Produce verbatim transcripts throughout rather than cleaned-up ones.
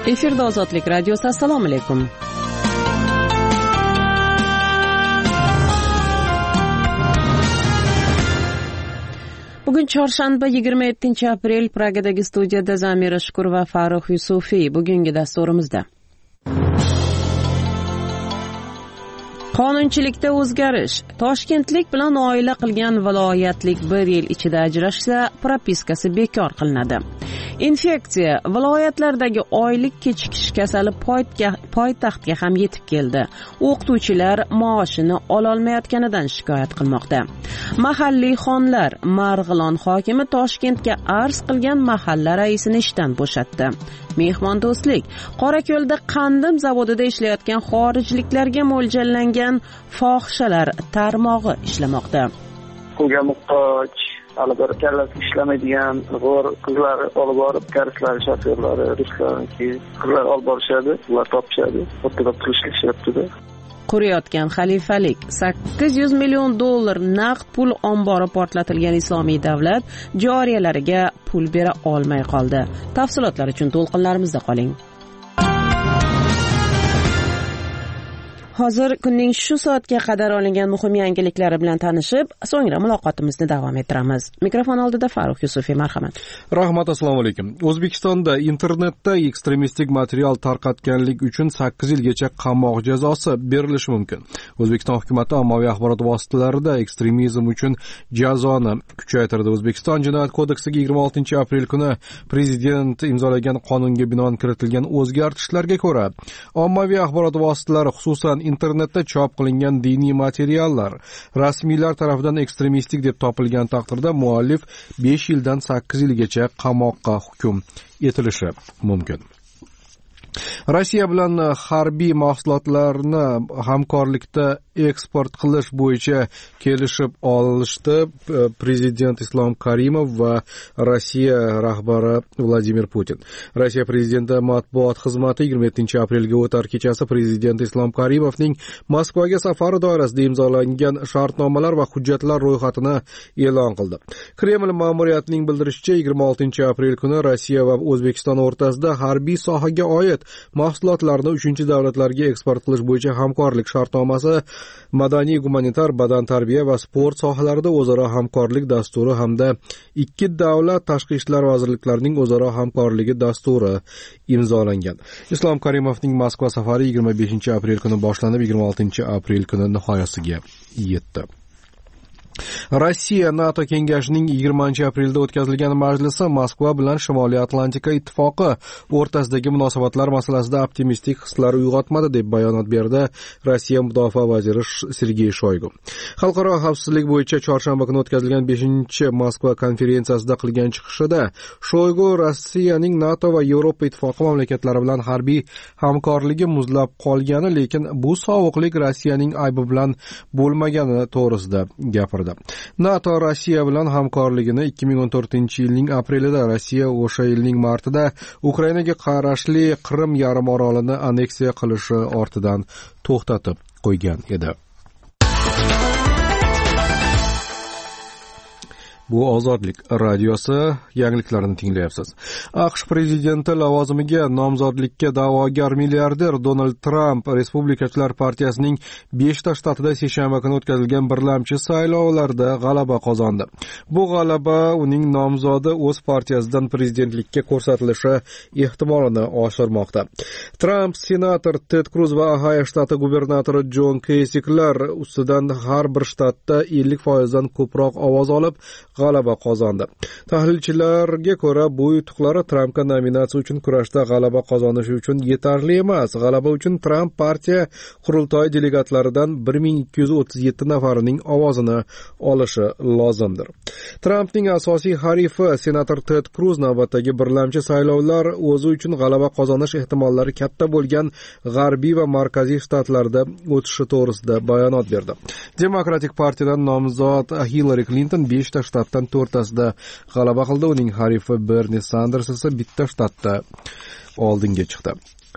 Efirda Ozodlik radiosi. Assalomu alaykum. Bugun chorshanba yigirma yettinchi aprel. Pragadagi studiyada Zamira Shukur va Farruh Yusufiy. Bugungi dasturimizda qonunchilikda o'zgarish. Toshkentlik bilan oila qilgan viloyatlik bir yil ichida ajrashsa, propiskasi bekor qilinadi. Infeksiya. Viloyatlardagi oylik kechikish kasali poytaxtga ham yetib keldi. O'qituvchilar maoshini ololmayotganidan shikoyat qilmoqda. Mahalliy xonlar. Marg'ilon hokimi Toshkentga arz qilgan mahalla raisini ishdan bo'shatdi. Mehmondo'stlik. Qorako'lda qandim zavodida ishlayotgan xorijliklarga mo'ljallangan fohishalar tarmog'i ishlamoqda. Pulga muhtoj, albatta kallasi ishlamaydigan g'or qizlar olib borib, karislari, shofyorlari, ruslarniki qizlar olib borishadi, ular topishadi, o'ttirib qilishlishyapti-da. Qurayotgan xalifalik. sakkiz yuz million dollar naqd pul ombori portlatilgan Islomiy davlat joriyalariga pul bera olmay qoldi. Tafsilotlar uchun to'lqinlarimizda qoling. Hozir kunning shu soatga qadar olingan muhim yangiliklari bilan tanishib, so'ngra muloqotimizni davom ettiramiz. Mikrofon oldida Farruh Yusufiy, marhamat. Rahmat, assalomu alaykum. O'zbekistonda internetda ekstremistik material tarqatganlik uchun sakkiz yilgacha qamoq jazosi berilishi mumkin. O'zbekiston hukumatı ommaviy axborot vositalarida ekstremizm uchun jazoni kuchaytirdi. O'zbekiston Jinoyat kodeksiga yigirma oltinchi aprel kuni prezident imzolagan qonunga binoan kiritilgan o'zgartishlarga ko'ra, ommaviy axborot vositalari, xususan internetda chop qilingan diniy materiallar rasmiylar tomonidan ekstremistik deb topilgan taqdirda muallif besh yildan sakkiz yilgacha qamoqqa hukm etilishi mumkin. Rossiya bilan harbiy mahsulotlarni hamkorlikda eksport qilish bo'yicha kelishib olishdi. Prezident Islom Karimov va Rossiya rahbari Vladimir Putin. Rossiya prezidenti matbuot xizmati yigirma yettinchi aprelga o'tar kechasi prezident Islom Karimovning Moskvaga safari doirasida imzolangan shartnomalar va hujjatlar ro'yxatini e'lon qildi. Kreml ma'muriyatining bildirishicha, yigirma oltinchi aprel kuni Rossiya va O'zbekiston o'rtasida harbiy sohaga oid mahsulotlarni uchinchi davlatlarga eksport qilish bo'yicha hamkorlik shartnomasi, madaniy, gumanitar, badan tarbiya va sport sohalarida o'zaro hamkorlik dasturi hamda ikki davlat tashqi ishlar vazirliklarining o'zaro hamkorligi dasturi imzolangan. Islom Karimovning Moskva safari yigirma beshinchi aprel kuni boshlanib, yigirma oltinchi aprel kuni nihoyasiga yetdi. Rossiya NATO kengashining yigirmanchi aprelda o'tkazilgan majlisi Moskva bilan Shimoliy Atlantika ittifoqi o'rtasidagi munosabatlar masalasida optimistik hislar uyg'otmadi deb bayonot berdi Rossiya mudofaa vaziri Sergey Shoygu. Xalqaro xavfsizlik bo'yicha chorshanba kuni o'tkazilgan beshinchi Moskva konferensiyasida qilgan chiqishida Shoygu Rossiyaning NATO va Yevropa ittifoqi mamlakatlari bilan harbiy hamkorligi muzlab qolgani, lekin bu sovuqlik Rossiyaning aybi bilan bo'lmagani to'g'risida gapirdi. NATO Rossiya bilan hamkorligini ikki ming o'n to'rtinchi yilning aprelida, Rossiya o'sha yilning martida Ukrainaga qarashli Qrim yarim orolini anneksiya qilishi ortidan to'xtatib qo'ygan edi. Bu Ozodlik radiosi, yangiliklarni tinglayapsiz. AQSh prezidenti lavozimiga nomzodlikka da'vogar milliarder Donald Trump Respublikachilar partiyasining beshta shtatida seshanba kuni o'tkazilgan birlamchi saylovlarda g'alaba qozondi. Bu g'alaba uning nomzodi o'z partiyasidan prezidentlikka ko'rsatilishi ehtimolini oshirmoqda. Trump senator Ted Cruz va Ohio shtati gubernatori Jon Kasiklar ustidan har bir shtatda ellik foizdan ko'proq ovoz olib g'alaba qozondi. Tahlilchilarga ko'ra, bu yutuqlari Trampga nominatsiya uchun kurashda g'alaba qozonishi uchun yetarli emas. G'alaba uchun Tramp partiya qurultoyi delegatlaridan bir ming ikki yuz o'ttiz yetti nafarining ovozini olishi lozimdir. Trampning asosiy harifi senator Ted Cruz navbatdagi birlamchi saylovlar o'zi uchun g'alaba qozonish ehtimollari katta bo'lgan g'arbiy va markaziy shtatlarda o'tishi to'g'risida bayonot berdi. Demokratik partiyadan nomzod Hillary Clinton beshta shtatdan to'rttasida g'alaba qildi. Uning harifi Bernie Sanders esa bitta shtatda oldinga chiqdi.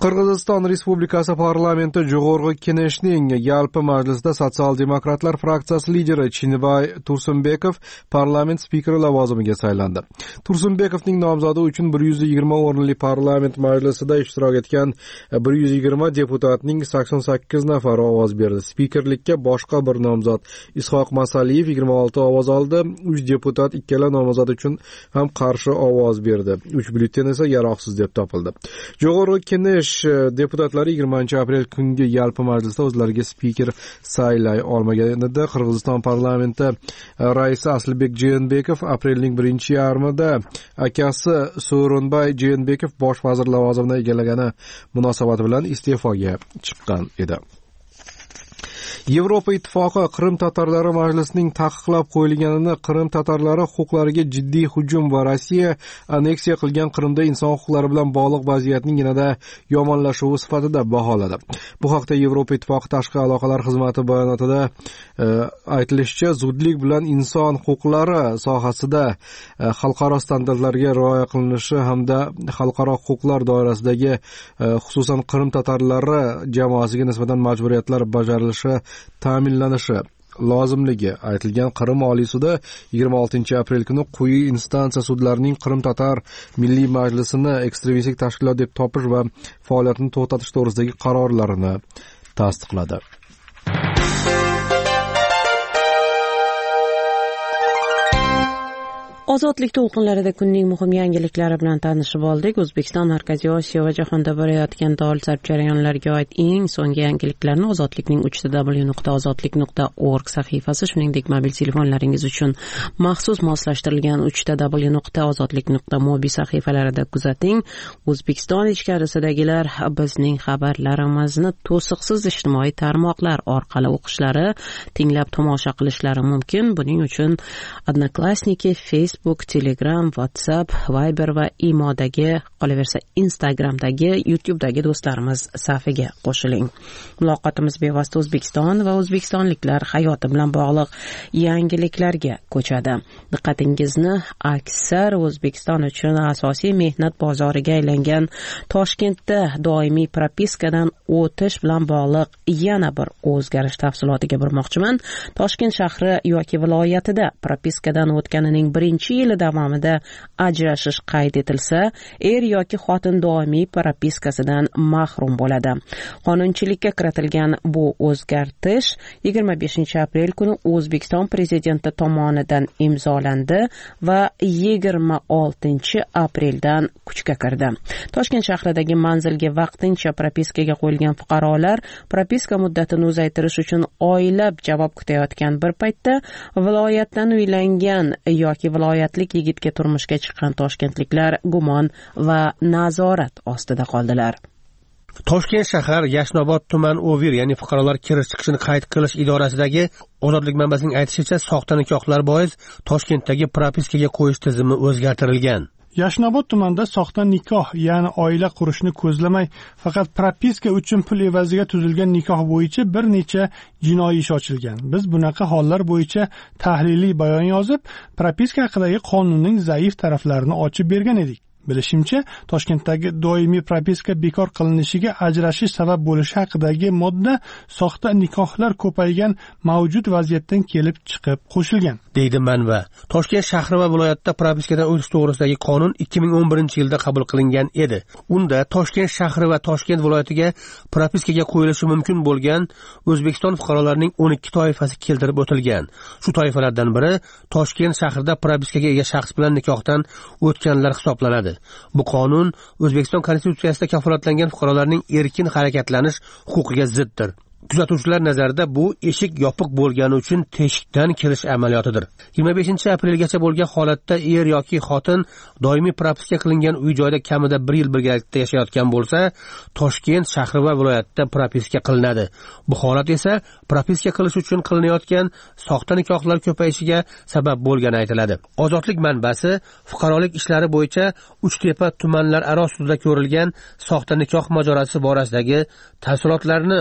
Qirg'iziston Respublikasi parlamenti Jo'g'org'i Keneshning yalpi majlisida Sotsial-demokratlar fraksiyasi lideri Chinibay Tursunbekov parlament spikeri lavozimiga saylandi. Tursunbekovning nomzodi uchun bir yuz yigirma o'rinli parlament majlisida ishtirok etgan bir yuz yigirma deputatning sakson sakkiz nafari ovoz berdi. Spikerlikka boshqa bir nomzod Ishoq Masaliyev yigirma olti ovoz oldi. uch deputat ikkala nomzod uchun ham qarshi ovoz berdi. uch byulleten esa yaroqsiz deb topildi. Jo'g'org'i Kenesh deputatlari yigirmanchi aprel kungi yalpi majlisda o'zlariga spiker saylay olmaganida Qirg'iziston parlamenti raisi Aslibek Jeenbekov aprelning birinchi yarmida akasi So'ronbay Jeenbekov bosh vazir lavozimini egallagani munosabati bilan iste'foga chiqqan edi. Yevropa Ittifoqi Qrim tatarlari majlisining taqiqlab qo'yilganini Qrim tatarlari huquqlariga jiddiy hujum va Rossiya aneksiya qilgan Qrimda inson huquqlari bilan bog'liq vaziyatning yanada yomonlashuvi sifatida baholadi. Bu haqda Yevropa Ittifoqi tashqi aloqalar xizmati bayonotida e, aytilishicha, zudlik bilan inson huquqlari sohasida e, xalqaro standartlarga rioya qilinishi hamda xalqaro huquqlar doirasidagi e, xususan Qrim tatarlari jamoasiga nisbatan majburiyatlar bajarilishi ta'minlanishi lozimligi aytilgan Qrim Oliy sudi yigirma oltinchi aprel kuni quyi instansiya sudlarining Qrim tatar milliy majlisini ekstremistik tashkilot deb topish va faoliyatini to'xtatish to'g'risidagi qarorlarini tasdiqladi. Ozodlik to'lqinlarida kunning muhim yangiliklari bilan tanishib oldik. O'zbekiston, Markaziy Osiyo va jahonda borayotgan dolzarb jarayonlarga oid eng so'nggi yangiliklarni Ozodlikning uch w nuqta ozodlik nuqta org sahifasi, shuningdek mobil telefonlaringiz uchun maxsus moslashtirilgan uch w nuqta ozodlik nuqta mobi sahifalarida kuzating. O'zbekiston ichkarisidagilar bizning xabarlarimizni to'siqsiz ijtimoiy tarmoqlar orqali o'qishlari, tinglab tomosha qilishlari mumkin. Buning uchun Odnoklassniki, Facebook, Telegram, WhatsApp, Viber va Imodagi, qolaversa Instagramdagi, YouTube'dagi do'stlarimiz safiga qo'shiling. Muloqotimiz bevosita O'zbekiston va o'zbekistonliklar hayoti bilan bog'liq yangiliklarga ko'chadi. Diqqatingizni aksar O'zbekiston uchun asosiy mehnat bozoriga aylangan Toshkentda doimiy propiskadan o'tish bilan bog'liq yana bir o'zgarish tafsilotiga burmoqchiman. Toshkent shahri yoki viloyatida propiskadan o'tganining birinchi yili davomida ajrashish qayd etilsa, er yoki xotin doimiy propiskasidan mahrum bo'ladi. Qonunchilikka kiritilgan bu o'zgartish yigirma beshinchi aprel kuni O'zbekiston prezidenti tomonidan imzolandi va yigirma oltinchi apreldan kuchga kirdi. Toshkent shahridagi manzilga vaqtincha propiskaga qo'yilgan fuqarolar propiska muddatini uzaytirish uchun oylab javob kutayotgan bir paytda viloyatdan uylangan yoki viloyatlik yigitga turmushga chiqqan toshkentliklar gumon va nazorat ostida qoldilar. Toshkent shahar Yashnobod tuman Ovir, ya'ni fuqarolar kirish chiqishini qayd qilish idorasidagi Ozodlik manbasining aytishicha, soxta nikohlar bois Toshkentdagi propiskaga qo'yish tizimi o'zgartirilgan. Yashnobod tumanida soxta nikoh, ya'ni oila qurishni ko'zlamay, faqat propiska uchun pul evaziga tuzilgan nikoh bo'yicha bir necha jinoiy ish ochilgan. Biz bunaqa hollar bo'yicha tahliliy bayon yozib, propiska haqidagi qonunning zaif taraflarini ochib bergan edik. Bilishimcha, Toshkentdagi doimiy propiska bekor qilinishiga ajrashish sabab bo'lishi haqidagi modda soxta nikohlar ko'paygan mavjud vaziyatdan kelib chiqib qo'shilgan, deydi manba. Toshkent shahri va viloyatda propiskadan o'tish to'g'risidagi qonun ikki ming o'n birinchi yilda qabul qilingan edi. Unda Toshkent shahri va Toshkent viloyatiga propiskaga qo'yilishi mumkin bo'lgan O'zbekiston fuqarolarining o'n ikki toifasi keltirib o'tilgan. Shu toifalardan biri Toshkent shahrida propiskaga ega shaxs bilan nikohdan o'tganlar hisoblanadi. Bu qonun O'zbekiston Konstitutsiyasida kafolatlangan fuqarolarning erkin harakatlanish huquqiga ziddir. Kuzatuvchilar nazarida bu eshik yopiq bo'lgani uchun teshikdan kirish amaliyotidir. yigirma beshinchi aprelgacha bo'lgan holatda er yoki xotin doimiy propiska qilingan uy joyda kamida bir yil birgalikda yashayotgan bo'lsa, Toshkent shahri va viloyatda propiska qilinadi. Bu holat esa propiska qilish uchun qilinayotgan soxta nikohlar ko'payishiga sabab bo'lgani aytiladi. Ozodlik manbasi fuqarolik ishlari bo'yicha Uchtepa tumanlar aro sudida ko'rilgan soxta nikoh mojarosi borasidagi tafsilotlarni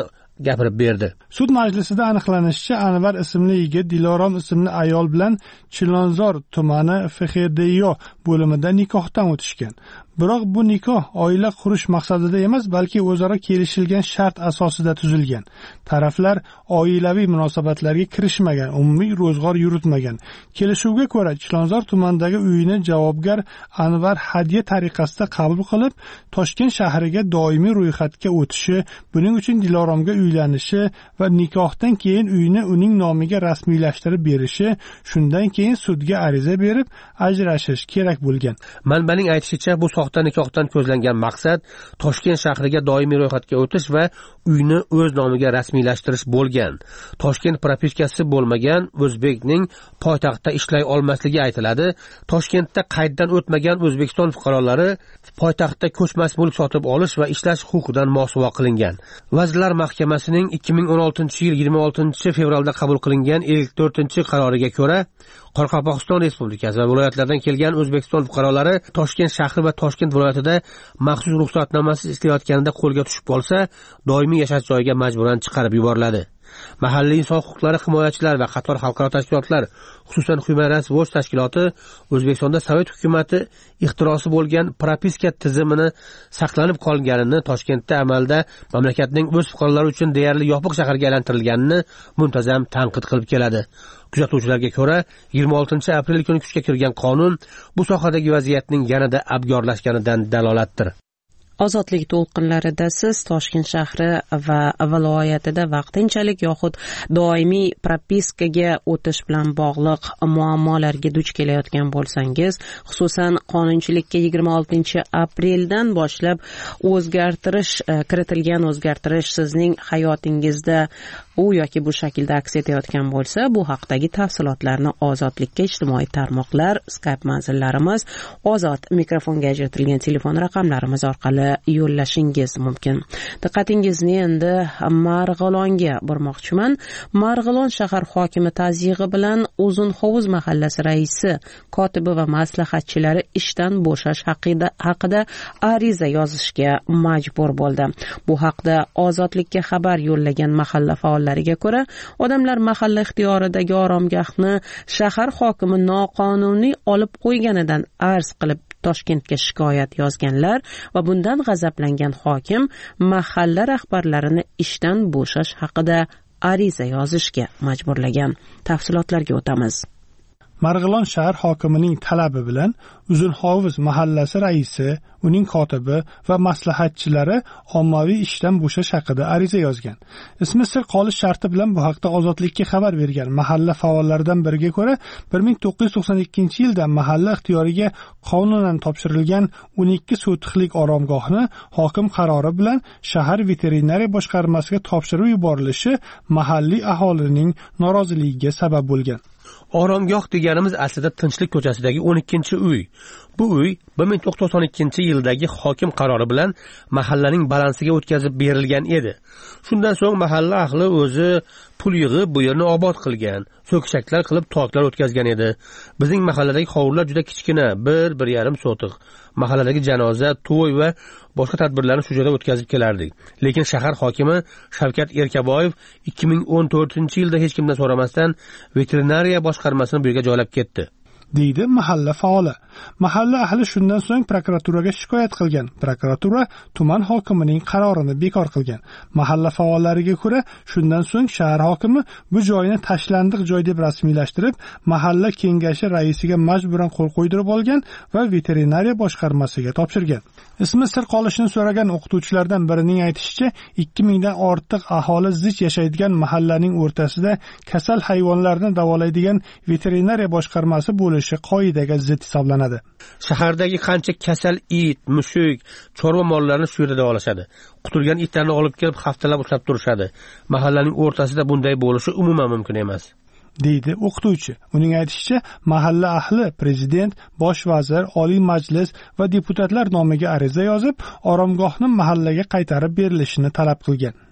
gapirib berdi. Sud majlisida aniqlanishicha, Anvar ismli yigit Dilorom ismli ayol bilan Chilonzor tumani F X D yo bo'limida nikohdan o'tishgan. Biroq bu nikoh oila qurish maqsadida emas, balki o'zaro kelishilgan shart asosida tuzilgan. Taraflar oilaviy munosabatlarga kirishmagan, umumiy ro'zg'or yuritmagan. Kelishuvga ko'ra, Chilonzor tumanidagi uyini javobgar Anvar hadya tariqasida qabul qilib, Toshkent shahriga doimiy ro'yxatga o'tishi, buning uchun Diloromga uylanishi va nikohdan keyin uyini uning nomiga rasmiylashtirib berishi, shundan keyin sudga ariza berib, ajrashish kerak bo'lgan. Manbaning aytishicha, bu soxta nikohdan ko'zlangan maqsad Toshkent shahriga doimiy ro'yxatga o'tish va uyni o'z nomiga rasmiylashtirish bo'lgan. Toshkent propiskasi bo'lmagan o'zbekning poytaxtda ishlay olmasligi aytiladi. Toshkentda qayddan o'tmagan O'zbekiston fuqarolari poytaxtda ko'chmas mulk sotib olish va ishlash huquqidan mosuvo qilingan. Vazirlar Mahkamasining ikki ming o'n oltinchi yil yigirma oltinchi fevralda qabul qilingan ellik to'rtinchi qaroriga ko'ra, Qoraqalpog'iston Respublikasi va viloyatlardan kelgan O'zbekiston fuqarolari Toshkent shahri va Toshkent viloyatida maxsus ruxsatnomasiz ishlayotganida qo'lga tushib qolsa, doimiy yashash joyiga majburan chiqarib yuboriladi. Mahalliy inson huquqlari himoyachilari va qator xalqaro tashkilotlar, xususan Human Rights Watch tashkiloti O'zbekistonda Sovet hukumati ixtirosi bo'lgan propiska tizimini saqlanib qolganini, Toshkentda amalda mamlakatning o'z fuqarolari uchun deyarli yopiq shaharga aylantirilganini muntazam tanqid qilib keladi. Kuzatuvchilarga ko'ra, yigirma oltinchi aprel kuni kuchga kirgan qonun bu sohadagi vaziyatning yanada abgorlashganidan dalolatdir. Ozodlik to'lqinlarida siz Toshkent shahri va viloyatida vaqtinchalik yoxud doimiy propiskaga o'tish bilan bog'liq muammolarga duch kelayotgan bo'lsangiz, xususan qonunchilikka yigirma oltinchi apreldan boshlab o'zgartirish kiritilgan o'zgartirish sizning hayotingizda u yoki bu shaklda aks etayotgan bo'lsa, bu haqdagi tafsilotlarni Ozodlikka ijtimoiy tarmoqlar, Skype manzillarimiz, Ozod mikrofonga ajratilgan telefon raqamlarimiz orqali yo'llashingiz mumkin. Diqqatingizni endi Marg'ilonga burmoqchiman. Marg'ilon shahar hokimi tazyiqi bilan Uzun Hovuz mahallasi raisi, kotibi va maslahatchilari ishdan bo'shash haqida haqida ariza yozishga majbur bo'ldi. Bu haqda Ozodlikka xabar yo'llagan mahalla faollariga ko'ra, odamlar mahalla ixtiyoridagi oromgohni shahar hokimi noqonuniy olib qo'yganidan arz qilib Toshkentga shikoyat yozganlar va bundan g'azablangan hokim mahalla rahbarlarini ishdan bo'shash haqida ariza yozishga majburlagan. Tafsilotlarga o'tamiz. Marg'ilon shahar hokimining talabi bilan Uzun Hovuz mahallasi raisi, uning kotibi va maslahatchilari ommaviy ishdan bo'shash haqida ariza yozgan. Ismi sir qolish sharti bilan bu haqda Ozodlikka xabar bergan mahalla faollaridan biriga ko'ra, bir ming to'qqiz yuz to'qson ikkinchi yilda mahalla ixtiyoriga qonunan topshirilgan o'n ikki sotixlik oromgohni hokim qarori bilan shahar veterinariya boshqarmasiga topshirib yuborilishi mahalliy aholining noroziligiga sabab bo'lgan. Oromgoh deganimiz aslida Tinchlik ko'chasidagi o'n ikkinchi uy. Bu uy bir ming to'qqiz yuz to'qson ikkinchi yildagi hokim qarori bilan mahallaning balansiga o'tkazib berilgan edi. Shundan so'ng mahalla ahli o'zi pul yig'ib bu yerni obod qilgan, so'kishaklar qilib toklar o'tkazgan edi. Bizning mahalladagi hovlilar juda kichkina, bir bir yarim sotiq. Mahalladagi janoza, to'y va boshqa tadbirlarni shu joyda o'tkazib kelardik. Lekin shahar hokimi Shavkat Erkaboyev ikki ming o'n to'rtinchi yilda hech kimdan so'ramasdan veterinariya boshqarmasini bu yerga joylab ketdi, deydi mahalla faoli. Mahalla ahli shundan so'ng prokuraturaga shikoyat qilgan. Prokuratura tuman hokimining qarorini bekor qilgan. Mahalla faollariga ko'ra, shundan so'ng shahar hokimi bu joyni tashlandiq joy deb rasmiylashtirib, mahalla kengashi raisiga majburan qo'l qo'ydirib olgan va veterinariya boshqarmasiga topshirgan. Ismi sir qolishini so'ragan o'qituvchilardan birining aytishicha, ikki mingdan ortiq aholi zich yashaydigan mahallaning o'rtasida kasal hayvonlarni davolaydigan veterinariya boshqarmasi bo'lishi qoidaga zid hisoblanadi. Shahardagi qancha kasal it, mushuk, chorva mollarini shu yerda davolashadi. Quturgan itlarni olib kelib haftalab ushlab turishadi. Mahallaning o'rtasida bunday bo'lishi umuman mumkin emas, deydi o'qituvchi. Uning aytishicha, mahalla ahli prezident, bosh vazir, oliy majlis va deputatlar nomiga ariza yozib, oromgohni mahallaga qaytarib berilishini talab qilgan.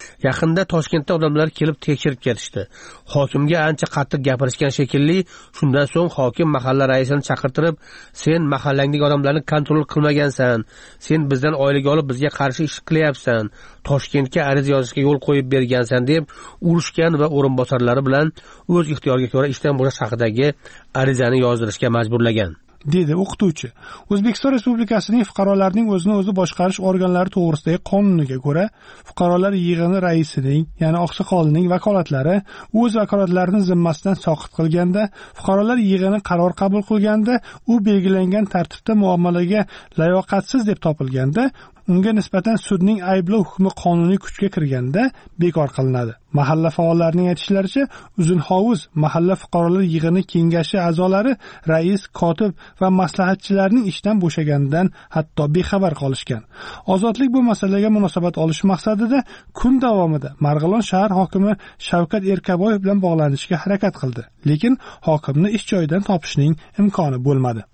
Yaqinda Toshkentda odamlar kelib tekshirib ketishdi. Hokimga ancha qattiq gapirishgan shekilli, shundan so'ng hokim mahalla raisini chaqirtirib, "Sen mahallangdagi odamlarni kontrol qilmagansan. Sen bizdan oylik olib bizga qarshi ish qilyapsan. Toshkentga ariza yozishga yo'l qo'yib bergansan" deb urushgan va o'rinbosarlari bilan o'z ixtiyoriga ko'ra ishdan bo'shash haqidagi arizani yozdirishga majburlagan. dedi o'qituvchi. O'zbekiston Respublikasining fuqarolarning o'zini o'zi boshqarish organlari to'g'risidagi qonuniga ko'ra, fuqarolar yig'ini raisining, ya'ni oqsoqolining vakolatlari o'z vakolatlarini zimmasidan soqit qilganda, fuqarolar yig'ini qaror qabul qilganda, u belgilangan tartibda muomalaga layoqatsiz deb topilganda, unga nisbatan sudning ayblov hukmi qonuniy kuchga kirganda bekor qilinadi. Mahalla faollarining aytishlaricha, Uzunhovuz mahalla fuqarolar yig'ini kengashi a'zolari rais, kotib va maslahatchilarning ishdan bo'shaganidan hatto bexabar qolishgan. Ozodlik bu masalaga munosabat olish maqsadida kun davomida Marg'ilon shahar hokimi Shavkat Erkaboyev bilan bog'lanishga harakat qildi, lekin hokimni ish joyidan topishning imkoni bo'lmadi.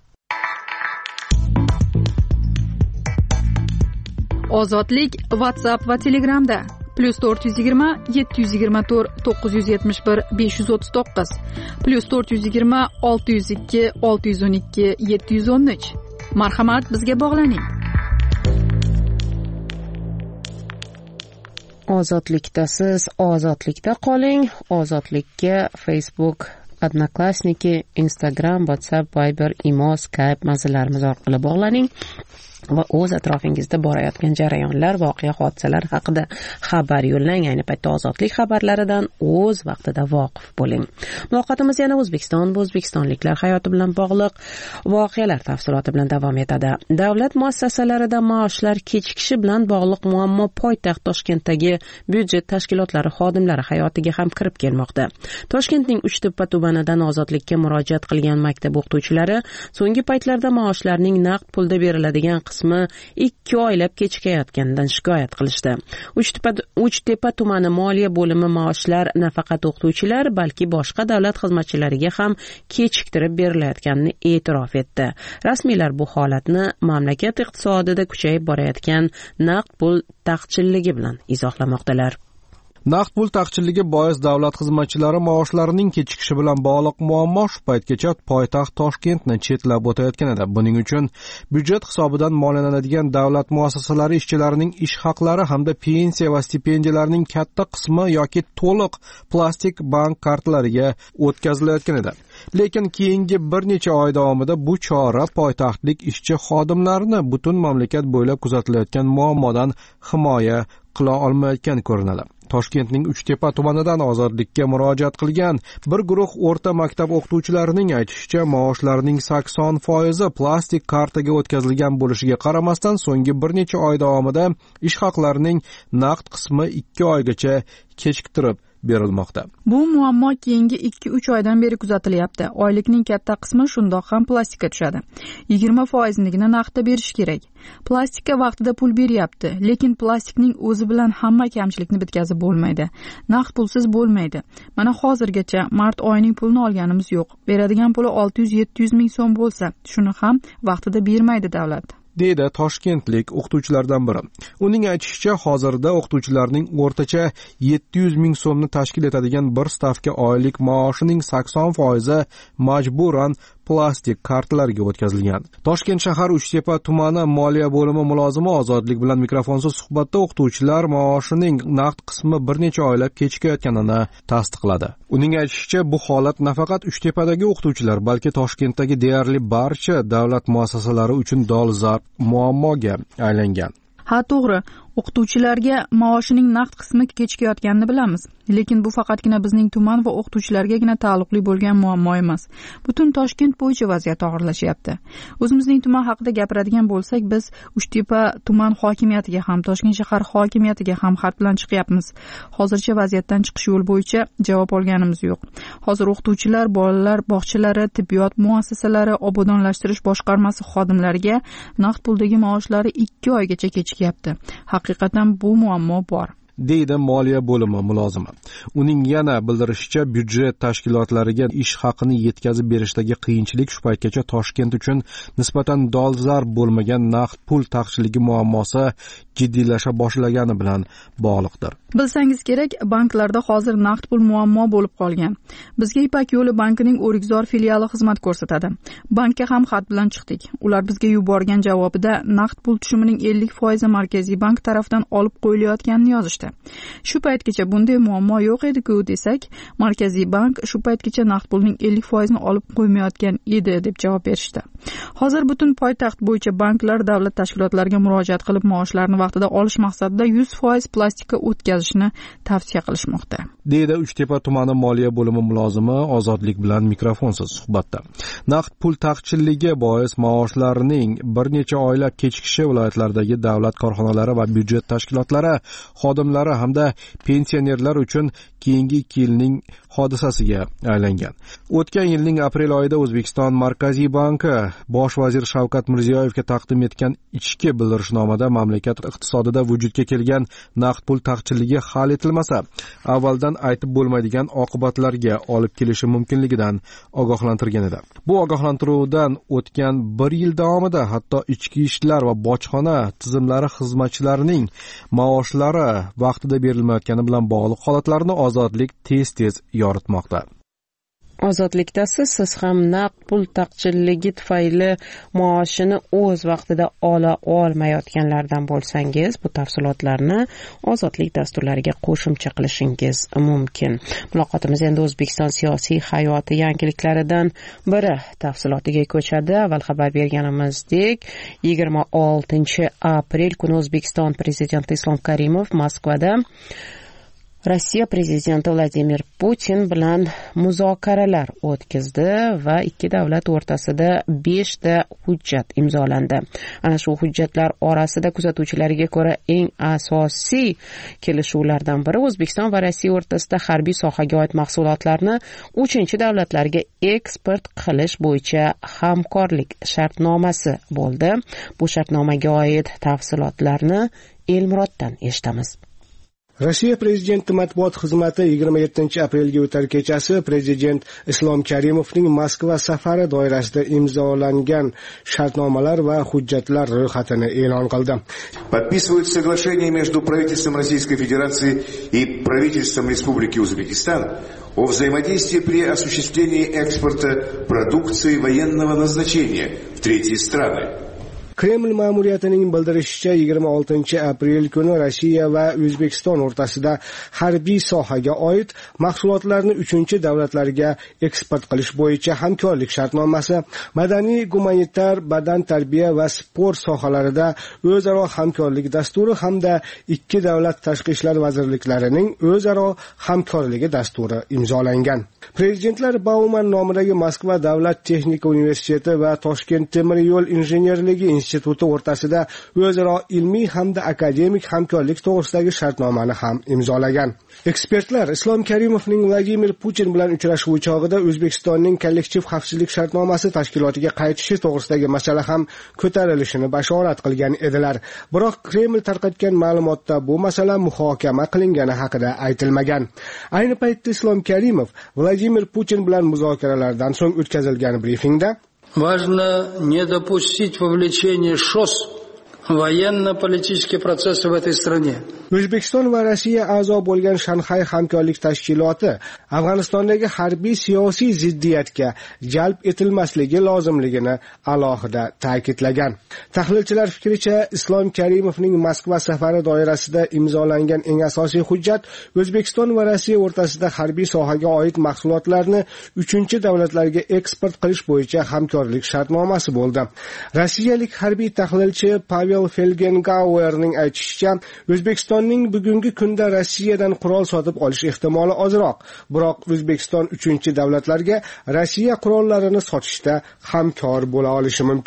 Ozodlik WhatsApp va Telegramda plus to'rt yuz yigirma yetti yuz yigirma to'rt to'qqiz yuz yetmish bir besh yuz o'ttiz to'qqiz plus to'rt yuz yigirma olti yuz ikki olti yuz o'n ikki yetti yuz o'n uch. Marhamat, bizga bog'laning. Ozodlikdasiz, ozodlikda qoling. Ozodlikka Facebook, Odnoklassniki, Instagram, WhatsApp, Viber, Imo, Skype mazalarimiz orqali bog'laning va o'z atrofingizda borayotgan jarayonlar, voqea, hodisalar haqida xabar yo'llang. Ayni paytda ozodlik xabarlaridan o'z vaqtida voqif bo'ling. Muloqotimiz yana O'zbekiston va o'zbekistonliklar hayoti bilan bog'liq voqealar tafsiloti bilan davom etadi. Davlat muassasalarida maoshlar kechikishi bilan bog'liq muammo poytaxt Toshkentdagi byudjet tashkilotlari xodimlari hayotiga ham kirib kelmoqda. Toshkentning Uchtepa tumanidan ozodlikka murojaat qilgan maktab o'qituvchilari so'nggi paytlarda maoshlarning naqd pulda beriladigan qismi ikki oylab kechikayotganidan shikoyat qilishdi. Uchtepa Uchtepa tumani moliya bo'limi maoshlar nafaqat o'qituvchilar, balki boshqa davlat xizmatchilariga ham kechiktirib berilayotganini e'tirof etdi. Rasmiylar bu holatni mamlakat iqtisodida kuchayib borayotgan naqd pul taqchilligi bilan izohlamoqdalar. Naqd pul taqchilligi bois davlat xizmatchilari maoshlarining kechikishi bilan bog'liq muammo shu paytgacha poytaxt Toshkentni chetlab o'tayotgan edi. Buning uchun byudjet hisobidan moliyalanadigan davlat muassasalari ishchilarining ish haqlari hamda pensiya va stipendiyalarning katta qismi yoki to'liq plastik bank kartalariga o'tkazilayotgan edi. Lekin keyingi bir necha oy davomida bu chora poytaxtlik ishchi xodimlarni butun mamlakat bo'ylab kuzatilayotgan muammodan himoya qila olmayotgan ko'rinadi. Toshkentning Uchtepa tumanidan ozodlikka murojaat qilgan bir guruh o'rta maktab o'qituvchilarining aytishicha, maoshlarining sakson foizi plastik kartaga o'tkazilgan bo'lishiga qaramasdan so'nggi bir necha oy davomida ish haqlarining naqd qismi ikki oygacha kechiktirib berilmoqda. Bu muammo keyingi ikki uch oydan beri kuzatilyapti. Oylikning katta qismi shundoq ham plastikka tushadi. yigirma foizligini naqdda berish kerak. Plastikka vaqtida pul beryapti, lekin plastikning o'zi bilan hamma kamchilikni bitkazib bo'lmaydi. Naqd pulsiz bo'lmaydi. Mana hozirgacha mart oyining pulini olganimiz yo'q. Beradigan puli olti yuz yetti yuz ming so'm bo'lsa, shuni ham vaqtida bermaydi davlat. deydi toshkentlik o'qituvchilardan biri. Uning aytishicha, hozirda o'qituvchilarning o'rtacha yetti yuz ming so'mni tashkil etadigan bir stavka oylik maoshining sakson foizi majburan plastik kartalarga o'tkazilgan. Toshkent shahar Uchtepa tumani moliya bo'limi mulozimi Ozodlik bilan mikrofonsiz suhbatda o'qituvchilar maoshining naqd qismi bir necha oylab kechikayotganini tasdiqladi. Uning aytishicha, bu holat nafaqat Uchtepadagi o'qituvchilar, balki Toshkentdagi deyarli barcha davlat muassasalari uchun dolzarb muammoga aylangan. Ha, to'g'ri, o'qituvchilarga maoshining naqd qismi kechikayotganini bilamiz, lekin bu faqatgina bizning tuman va o'qituvchilargagina taalluqli bo'lgan muammo emas. Butun Toshkent bo'yicha vaziyat og'irlashyapti. O'zimizning tuman haqida gapiradigan bo'lsak, biz Uchtepa tuman hokimiyatiga ham, Toshkent shahar hokimiyatiga ham xat bilan chiqyapmiz. Hozircha vaziyatdan chiqish yo'l bo'yicha javob olganimiz yo'q. Hozir o'qituvchilar, bolalar bog'chalari, tibbiyot muassasalari, obodonlashtirish boshqarmasi xodimlariga naqd puldagi maoshlari ikki oygacha kechikyapti. Haqiqatan bu muammo bor. deydi moliya bo'limi mulozimi. Uning yana bildirishicha, byudjet tashkilotlariga ish haqini yetkazib berishdagi qiyinchilik shu paytgacha Toshkent uchun nisbatan dolzarb bo'lmagan naqd pul taqchilligi muammosi jiddiylasha boshlagani bilan bog'liqdir. Bilsangiz kerak, banklarda hozir naqd pul muammo bo'lib qolgan. Bizga Ipak yo'li bankining O'rikzor filiali xizmat ko'rsatadi. Bankka ham xat bilan chiqdik. Ular bizga yuborgan javobida naqd pul tushumining ellik foizi Markaziy bank tomonidan olib qo'yilayotganini yozishdi. Shu paytgacha bunday muammo yo'q edi-ku desak, Markaziy bank shu paytgacha naqd pulning ellik foizini olib qo'ymayotgan edi deb javob berishdi. Hozir butun poytaxt bo'yicha banklar davlat tashkilotlariga murojaat qilib maoshlarni vaqtida olish maqsadida yuz foiz plastikka o'tkazishni tavsiya qilishmoqda. Deydi Uchtepa tumani moliya bo'limi mulozimi Ozodlik bilan mikrofonsiz suhbatda. Naqd pul taqchilligi bois maoshlarning bir necha oylab kechikishi viloyatlardagi davlat korxonalari va byudjet tashkilotlari xodimlari hamda pensionerlar uchun keyingi ikki yilning hodisasiga aylangan. O'tgan yilning aprel oyida O'zbekiston Markaziy banki bosh vazir Shavkat Mirziyoyevga taqdim etgan ichki bildirishnomada mamlakat iqtisodida vujudga kelgan naqd pul taqchilligi hal etilmasa, avvaldan aytib bo'lmaydigan oqibatlarga olib kelishi mumkinligidan ogohlantirgan edi. Bu ogohlantiruvdan o'tgan bir yil davomida hatto ichki ishlar va bojxona tizimlari xizmatchilarining maoshlari vaqtida berilmayotgani bilan bog'liq holatlarni Ozodlik tez-tez yoritmoqda. Ozodlikdasiz, siz ham naqd pul taqchilligi tufayli maoshini o'z vaqtida ola olmayotganlardan bo'lsangiz, bu tafsilotlarni Ozodlik dasturlariga qo'shimcha qilishingiz mumkin. Muloqotimiz endi O'zbekiston siyosiy hayoti yangiliklaridan biri tafsilotiga ko'chadi. Avval xabar berganimizdek, yigirma oltinchi aprel kuni O'zbekiston prezidenti Islom Karimov Moskvada Rossiya prezidenti Vladimir Putin bilan muzokaralar o'tkazdi va ikki davlat o'rtasida besh ta hujjat imzolandi. Ana shu hujjatlar orasida kuzatuvchilarga ko'ra eng asosiy kelishuvlardan biri O'zbekiston va Rossiya o'rtasida harbiy sohaga oid mahsulotlarni uchinchi davlatlarga eksport qilish bo'yicha hamkorlik shartnomasi bo'ldi. Bu shartnomaga oid tafsilotlarni Elmuroddan eshitamiz. Rossiya prezidenti matbuot xizmati yigirma yettinchi aprelga o'tar kechasi prezident Islom Karimovning Moskva safari doirasida imzolangan shartnomalar va hujjatlar ro'yxatini e'lon qildi. Подписывают соглашение между правительством Российской Федерации и правительством Республики Узбекистан о взаимодействии при осуществлении экспорта продукции военного назначения в третьи страны. Kreml ma'muriyatining bildirishicha, yigirma oltinchi aprel kuni Rossiya va O'zbekiston o'rtasida harbiy sohaga oid mahsulotlarni uchinchi davlatlarga eksport qilish bo'yicha hamkorlik shartnomasi, madaniy, gumanitar, badan tarbiya va sport sohalarida o'zaro hamkorlik dasturi hamda ikki davlat tashqi ishlar vazirliklarining o'zaro hamkorligi dasturi imzolangan. Prezidentlar Bauman nomidagi Moskva davlat texnika universiteti va Toshkent temir yo'l injenerligi instituti o'rtasida o'zaro ilmiy hamda akademik hamkorlik to'g'risidagi shartnomani ham imzolagan. Ekspertlar Islom Karimovning Vladimir Putin bilan uchrashuvi chog'ida O'zbekistonning kollektiv xavfsizlik shartnomasi tashkilotiga qaytishi to'g'risidagi masala ham ko'tarilishini bashorat qilgan edilar. Biroq Kreml tarqatgan ma'lumotda bu masala muhokama qilingani haqida aytilmagan. Ayni paytda Islom Karimov Vladimir Putin bilan muzokaralardan so'ng o'tkazilgan brifingda важно не допустить вовлечения ШОС в военно-политические процессы в этой стране. O'zbekiston va Rossiya a'zo bo'lgan Shanxay hamkorlik tashkiloti Afg'onistondagi harbiy siyosiy ziddiyatga jalb etilmasligi lozimligini alohida ta'kidlagan. Tahlilchilar fikricha, Islom Karimovning Moskva safari doirasida imzolangan eng asosiy hujjat O'zbekiston va Rossiya o'rtasida harbiy sohaga oid mahsulotlarni uchinchi davlatlarga eksport qilish bo'yicha hamkorlik shartnomasi bo'ldi. Rossiyalik harbiy tahlilchi Pavel Felgengauerning aytishicha, O'zbekiston O'zbekistonning bugungi kunda Rossiyadan qurol sotib olish ehtimoli ozroq, biroq O'zbekiston uchinchi davlatlarga Rossiya qurollarini sotishda hamkor bo'la olishi mumkin.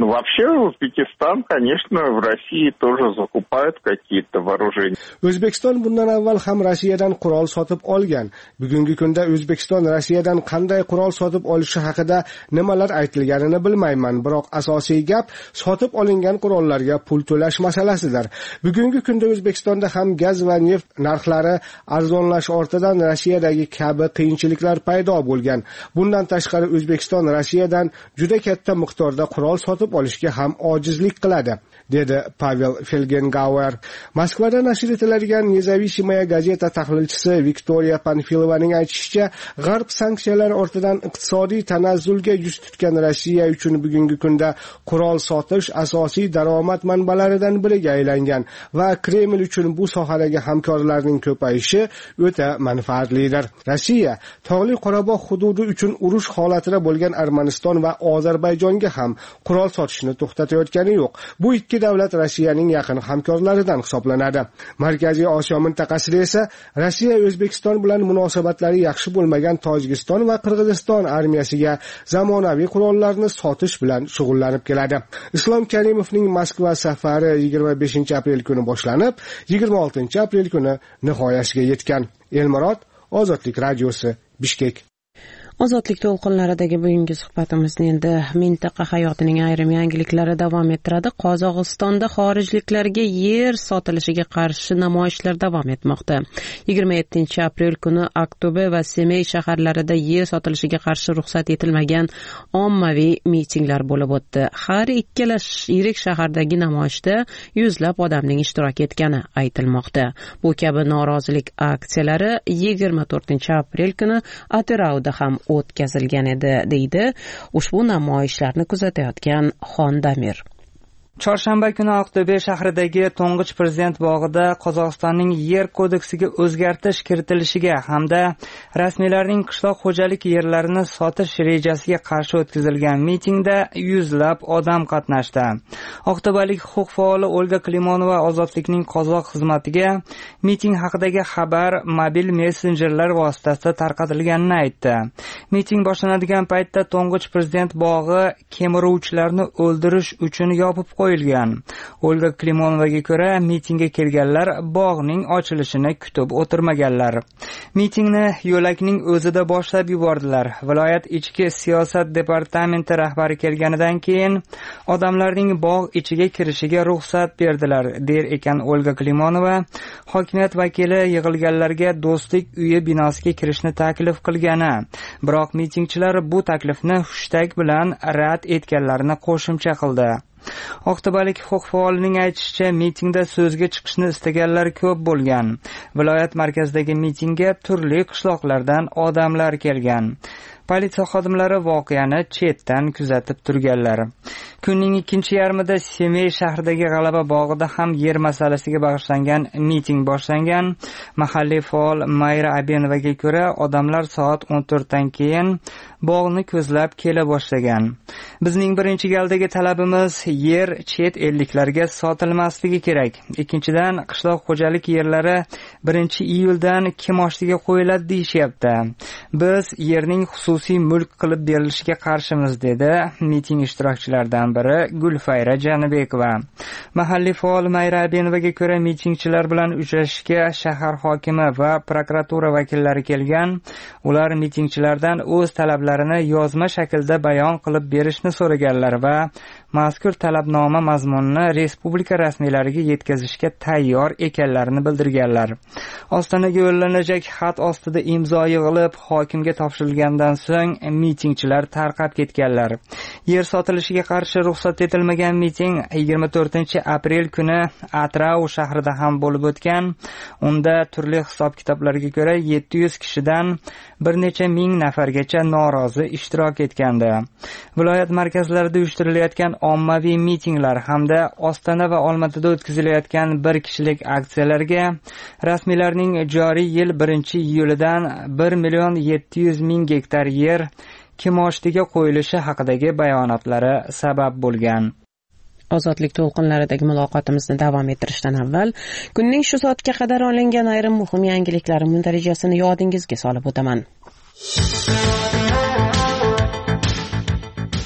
Ну, вообще, Узбекистан, конечно, в России тоже закупает какие-то вооружения. O'zbekiston bundan avval ham Rossiyadan qurol sotib olgan. Bugungi kunda O'zbekiston Rossiyadan qanday qurol sotib olishi haqida nimalar aytilganini bilmayman, biroq asosiy gap sotib olingan qurollarga pul to'lash masalasidir. Bugungi kunda O'zbekistonda ham gaz va neft narxlari arzonlash ortidan Rossiyadagi kabi qiyinchiliklar paydo bo'lgan. Bundan tashqari O'zbekiston Rossiyadan juda katta miqdorda qurol sotib olishga ham ojizlik qiladi, dedi Pavel Felgengauer. Moskvada nashr etiladigan Nezavisimoya gazeta tahlilchisi Viktoriya Panfilovaning aytishicha, G'arb sanksiyalari ortidan iqtisodiy tanazzulga yuz tutgan Rossiya uchun bugungi kunda qurol sotish asosiy daromad manbalaridan biriga aylangan va Kreml uchun bu sohadagi hamkorlarning ko'payishi o'ta manfaatlidir. Rossiya Tog'li Qorabog' hududi uchun urush holatida bo'lgan Armaniston va Ozarbayjonga ham qurol sotishni to'xtatayotgani yo'q. Bu ikki davlat Rossiyaning yaqin hamkorlaridan hisoblanadi. Markaziy Osiyo mintaqasida esa Rossiya O'zbekiston bilan munosabatlari yaxshi bo'lmagan Tojikiston va Qirg'iziston armiyasiga zamonaviy qurollarni sotish bilan shug'ullanib keladi. Islom Karimovning Moskva safari yigirma beshinchi aprel kuni boshlanib, yigirma oltinchi aprel kuni nihoyasiga yetgan. Elmurod, Ozodlik radiosi, Bishkek. Ozodlik to'lqinlaridagi bugungi suhbatimizni endi mintaqa hayotining ayrim yangiliklari davom ettiradi. Qozog'istonda xorijliklarga yer sotilishiga qarshi namoyishlar davom etmoqda. yigirma yettinchi aprel kuni Aktobe va Semey shaharlarida yer sotilishiga qarshi ruxsat etilmagan ommaviy mitinglar bo'lib o'tdi. Har ikkala yirik shahardagi namoyishda yuzlab odamning ishtirok etgani aytilmoqda. Bu kabi norozilik aksiyalari yigirma to'rtinchi aprel kuni Atirauda ham o'tkazilgan edi, deydi ushbu namoyishlarni kuzatayotgan Xondamir. Chorshanba kuni Aqto'be shahridagi To'ng'ich prezident bog'ida Qozog'istonning yer kodeksiga o'zgartirish kiritilishiga hamda rasmiylarning qishloq xo'jalik yerlarini sotish rejasiga qarshi o'tkazilgan mitingda yuzlab odam qatnashdi. Aqto'balik huquq faoli Olga Klimonova Ozodlikning qozoq xizmatiga miting haqidagi xabar mobil messenjerlar vositasida tarqatilganini aytdi. Miting boshlanadigan paytda To'ng'ich prezident bog'i kemiruvchilarni o'ldirish uchun yopib qo'yilgan. Olga Klimonovaga ko'ra, mitingga kelganlar bog'ning ochilishini kutib o'tirmaganlar. Mitingni yo'lakning o'zida boshlab yubordilar. Viloyat ichki siyosat departamenti rahbari kelganidan keyin odamlarning bog' ichiga kirishiga ruxsat berdilar, der ekan Olga Klimonova. Hokimiyat vakili yig'ilganlarga Do'stlik uyi binosiga kirishni taklif qilgani, biroq mitingchilar bu taklifni hushtak bilan rad etganlarini qo'shimcha qildi. Oqtobalik huquq faolining aytishicha, mitingda so'zga chiqishni istaganlar ko'p bo'lgan. Viloyat markazidagi mitingga turli qishloqlardan odamlar kelgan. Politsiya xodimlari voqeani chetdan kuzatib turganlar. Kunning ikkinchi yarmida Semey shahridagi G'alaba bog'ida ham yer masalasiga bag'ishlangan miting boshlangan. Mahalliy faol Mayra Abenovaga ko'ra, odamlar soat o'n to'rtdan keyin bog'ni ko'zlab kela boshlagan. Bizning birinchi galdagi talabimiz yer chet elliklarga sotilmasligi kerak. Ikkinchidan, qishloq xo'jalik yerlari birinchi iyuldan kim oshiga qo'yiladi deyishyapti. Biz yerning xususiy mulk qilib berilishiga qarshimiz, dedi miting ishtirokchilaridan biri Gulfayra Janibekova. Mahalliy faol Mayra Abenovaga ko'ra, mitingchilar bilan uchrashishga shahar hokimi va prokuratura vakillari kelgan. Ular mitingchilardan o'z talablarini yozma shaklda bayon qilib berishni so'raganlar va mazkur talabnoma mazmunini respublika rasmiylariga yetkazishga tayyor ekanlarini bildirganlar. Ostonaga yo'llanajak xat ostida imzo yig'ilib, hokimga topshirilgandan so'ng mitingchilar tarqab ketganlar. Yer sotilishiga qarshi ruxsat etilmagan miting yigirma to'rtinchi aprel kuni Atrau shahrida ham bo'lib o'tgan. Unda turli hisob-kitoblarga ko'ra yetti yuz kishidan bir necha ming nafargacha norozi ishtirok etgandi. Viloyat markazlarida uyushtirilayotgan ommaviy mitinglar hamda Ostona va Olmaotada o'tkazilayotgan bir kishilik aksiyalarga rasmiylarning joriy yil birinchi iyulidan bir million yetti yuz ming gektar yer kimoshtiga qo'yilishi haqidagi bayonotlari sabab bo'lgan. Ozodlik to'lqinlaridagi muloqotimizni davom ettirishdan avval kunning shu soatga qadar olingan ayrim muhim yangiliklarning darajasini yodingizga solib o'taman.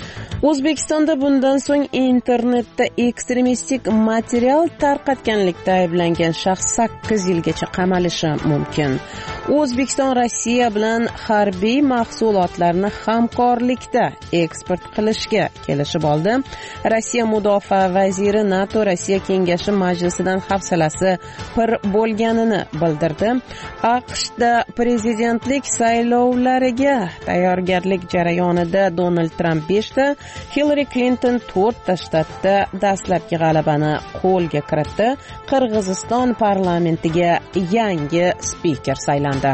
O'zbekistonda bundan so'ng internetda ekstremistik material tarqatganlikda ayblangan shaxs sakkiz yilgacha qamalishi mumkin. O'zbekiston Rossiya bilan harbiy mahsulotlarni hamkorlikda eksport qilishga kelishib oldi. Rossiya mudofaa vaziri NATO Rossiya Kengashi majlisidan hafsalasi pir bo'lganini bildirdi. AQShda prezidentlik saylovlariga tayyorgarlik jarayonida Donald Tramp besh ta, Hillary Clinton to'rt ta shtatda dastlabki g'alabani qo'lga kiritdi. Qirg'iziston parlamentiga yangi spiker saylandi.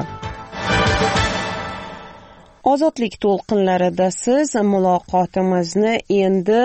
Ozodlik to'lqinlarida siz muloqotimizni endi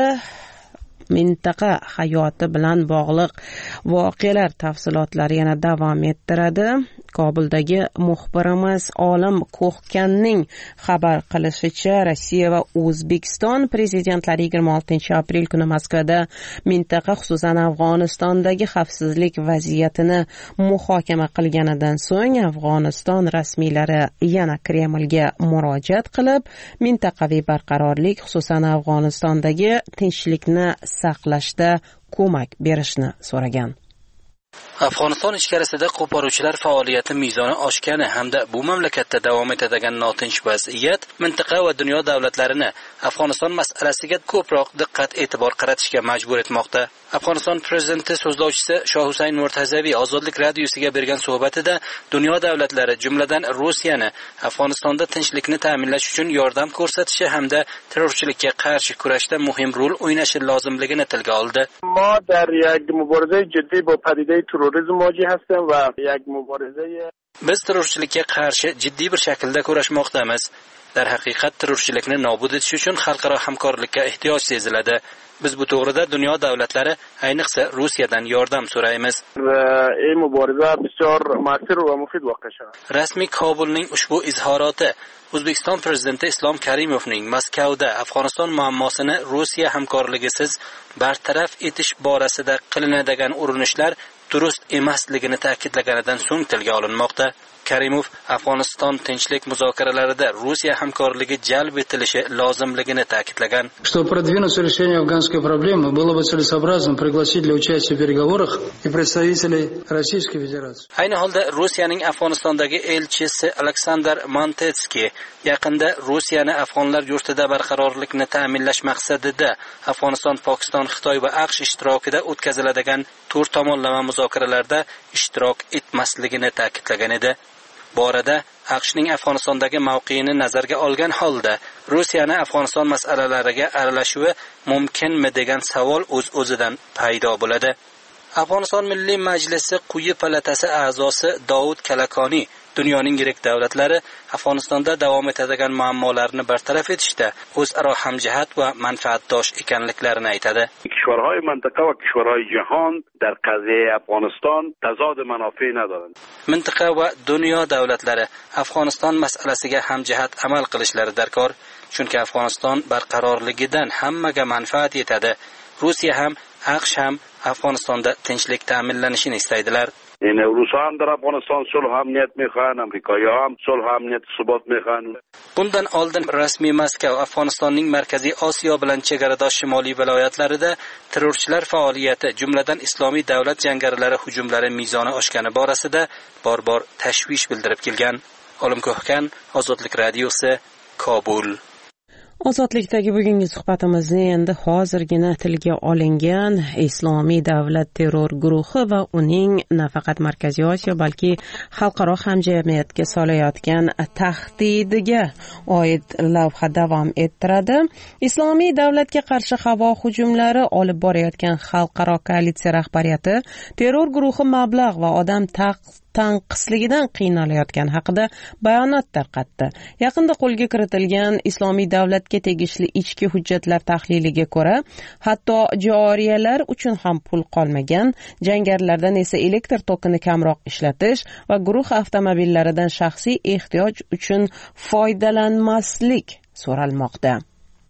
mintaqa hayoti bilan bog'liq voqealar tafsilotlari yana davom ettiradi. Kobuldagi muxbirimiz Olim Ko'hkanning xabar qilishicha, Rossiya va O'zbekiston prezidentlari yigirma oltinchi aprel kuni Moskvada mintaqa, xususan Afg'onistondagi xavfsizlik vaziyatini muhokama qilganidan so'ng Afg'oniston rasmiylari yana Kremlga murojaat qilib, mintaqaviy barqarorlik, xususan Afg'onistondagi tinchlikni saqlashda ko'mak berishni so'ragan. Afg'oniston ichkarisida qo'poruvchilar faoliyati mezoni oshgani hamda bu mamlakatda davom etadigan notinch vaziyat mintaqa va dunyo davlatlarini Afg'oniston masalasiga ko'proq diqqat e'tibor qaratishga majbur etmoqda. Afg'oniston prezidenti so'zlovchisi Shohusayn Murtazaviy Ozodlik radiosiga bergan suhbatida dunyo davlatlari, jumladan Rossiyani Afg'onistonda tinchlikni ta'minlash uchun yordam ko'rsatishi hamda terrorchilikka qarshi kurashda muhim rol o'ynashi lozimligini tilga oldi. ما در یک مبارزه جدی با پدیده تروریسم مواجه هستیم و یک مبارزه Biz terrorchilikka qarshi jiddiy bir shaklda kurashmoqdamiz. Dar haqiqat terrorchilikni nobud etish uchun xalqaro hamkorlikka ehtiyoj seziladi. Biz bu to'g'rida dunyo davlatlari, ayniqsa Rossiyadan yordam so'raymiz. این مبارزه بسیار مؤثر و مفید واقع شد. Rasmiy Kobulning ushbu izhoroti O'zbekiston prezidenti Islom Karimovning Moskvada Afg'oniston muammosini Rossiya hamkorligisiz bartaraf etish borasida qilinadigan urinishlar durust emasligini ta'kidlaganidan so'ng tilga olinmoqda. Karimov Afg'oniston tinchlik muzokaralarida Rossiya hamkorligi jalb etilishi lozimligini ta'kidlagan. Чтобы продвинуться в решении афганской проблемы, было бы целесообразно пригласить для участия в переговорах и представителей Российской Федерации. Ayni holda Rossiyaning Afg'onistondagi elchisi Aleksandr Montetskiy yaqinda Rossiyani afg'onlar yurtida barqarorlikni ta'minlash maqsadida Afg'oniston, Pokiston, Xitoy va AQSh ishtirokida o'tkaziladigan to'rt tomonlama muzokaralarda ishtirok etmasligini ta'kidlagan edi. Bu orada AQShning Afg'onistondagi mavqeini nazarga olgan holda Rossiyani Afg'oniston masalalariga aralashuvi mumkinmi degan savol o'z-o'zidan paydo bo'ladi. Afg'oniston Milliy Majlisi quyi palatasi a'zosi Davud Kalakoni dunyoning yirik davlatlari Afg'onistonda davom etadigan muammolarni bartaraf etishda o'zaro hamjihat va manfaatdosh ekanliklarini aytadi. کشورهای منطقه و کشورهای جهان در قضیه افغانستان تضاد منافع ندارند. Mintaqa va dunyo davlatlari Afg'oniston masalasiga hamjihat amal qilishlari darkor, chunki Afg'oniston barqarorligidan hammaga manfaat yetadi. Rossiya ham, AQSh ham Afg'onistonda tinchlik ta'minlanishini istaydilar. این روس‌ها هم در افغانستان صلح و امنیت میخوان، امریکایی‌ها هم صلح و امنیت و ثبات میخوان. Bundan oldin rasmiy Moskva Afg'onistonning Markaziy Osiyo bilan chegaradosh shimoliy viloyatlarida terrorchilar faoliyati, jumladan Islomiy davlat jangarilari hujumlari mezoni oshgani borasida bor-bor tashvish bildirib kelgan. Olim Ko'hkan, Ozodlik radiosi, Kobul. Ozodlikdagi bugungi suhbatimizni endi hozirgina tilga olingan Islomiy davlat terror guruhi va uning nafaqat Markaziy Osiyo, balki xalqaro hamjamiyatga solayotgan tahdidiga oid lavha davom ettiradi. Islomiy davlatga qarshi havo hujumlari olib borayotgan xalqaro koalitsiya rahbariyati terror guruhi mablag' va odam taq tanqisligidan qiynalayotgani haqida bayonot tarqatdi. Yaqinda qo'lga kiritilgan Islomiy davlatga tegishli ichki hujjatlar tahliliga ko'ra, hatto joriyalar uchun ham pul qolmagan, jangarilardan esa elektr tokini kamroq ishlatish va guruh avtomobillaridan shaxsiy ehtiyoj uchun foydalanmaslik so'ralmoqda.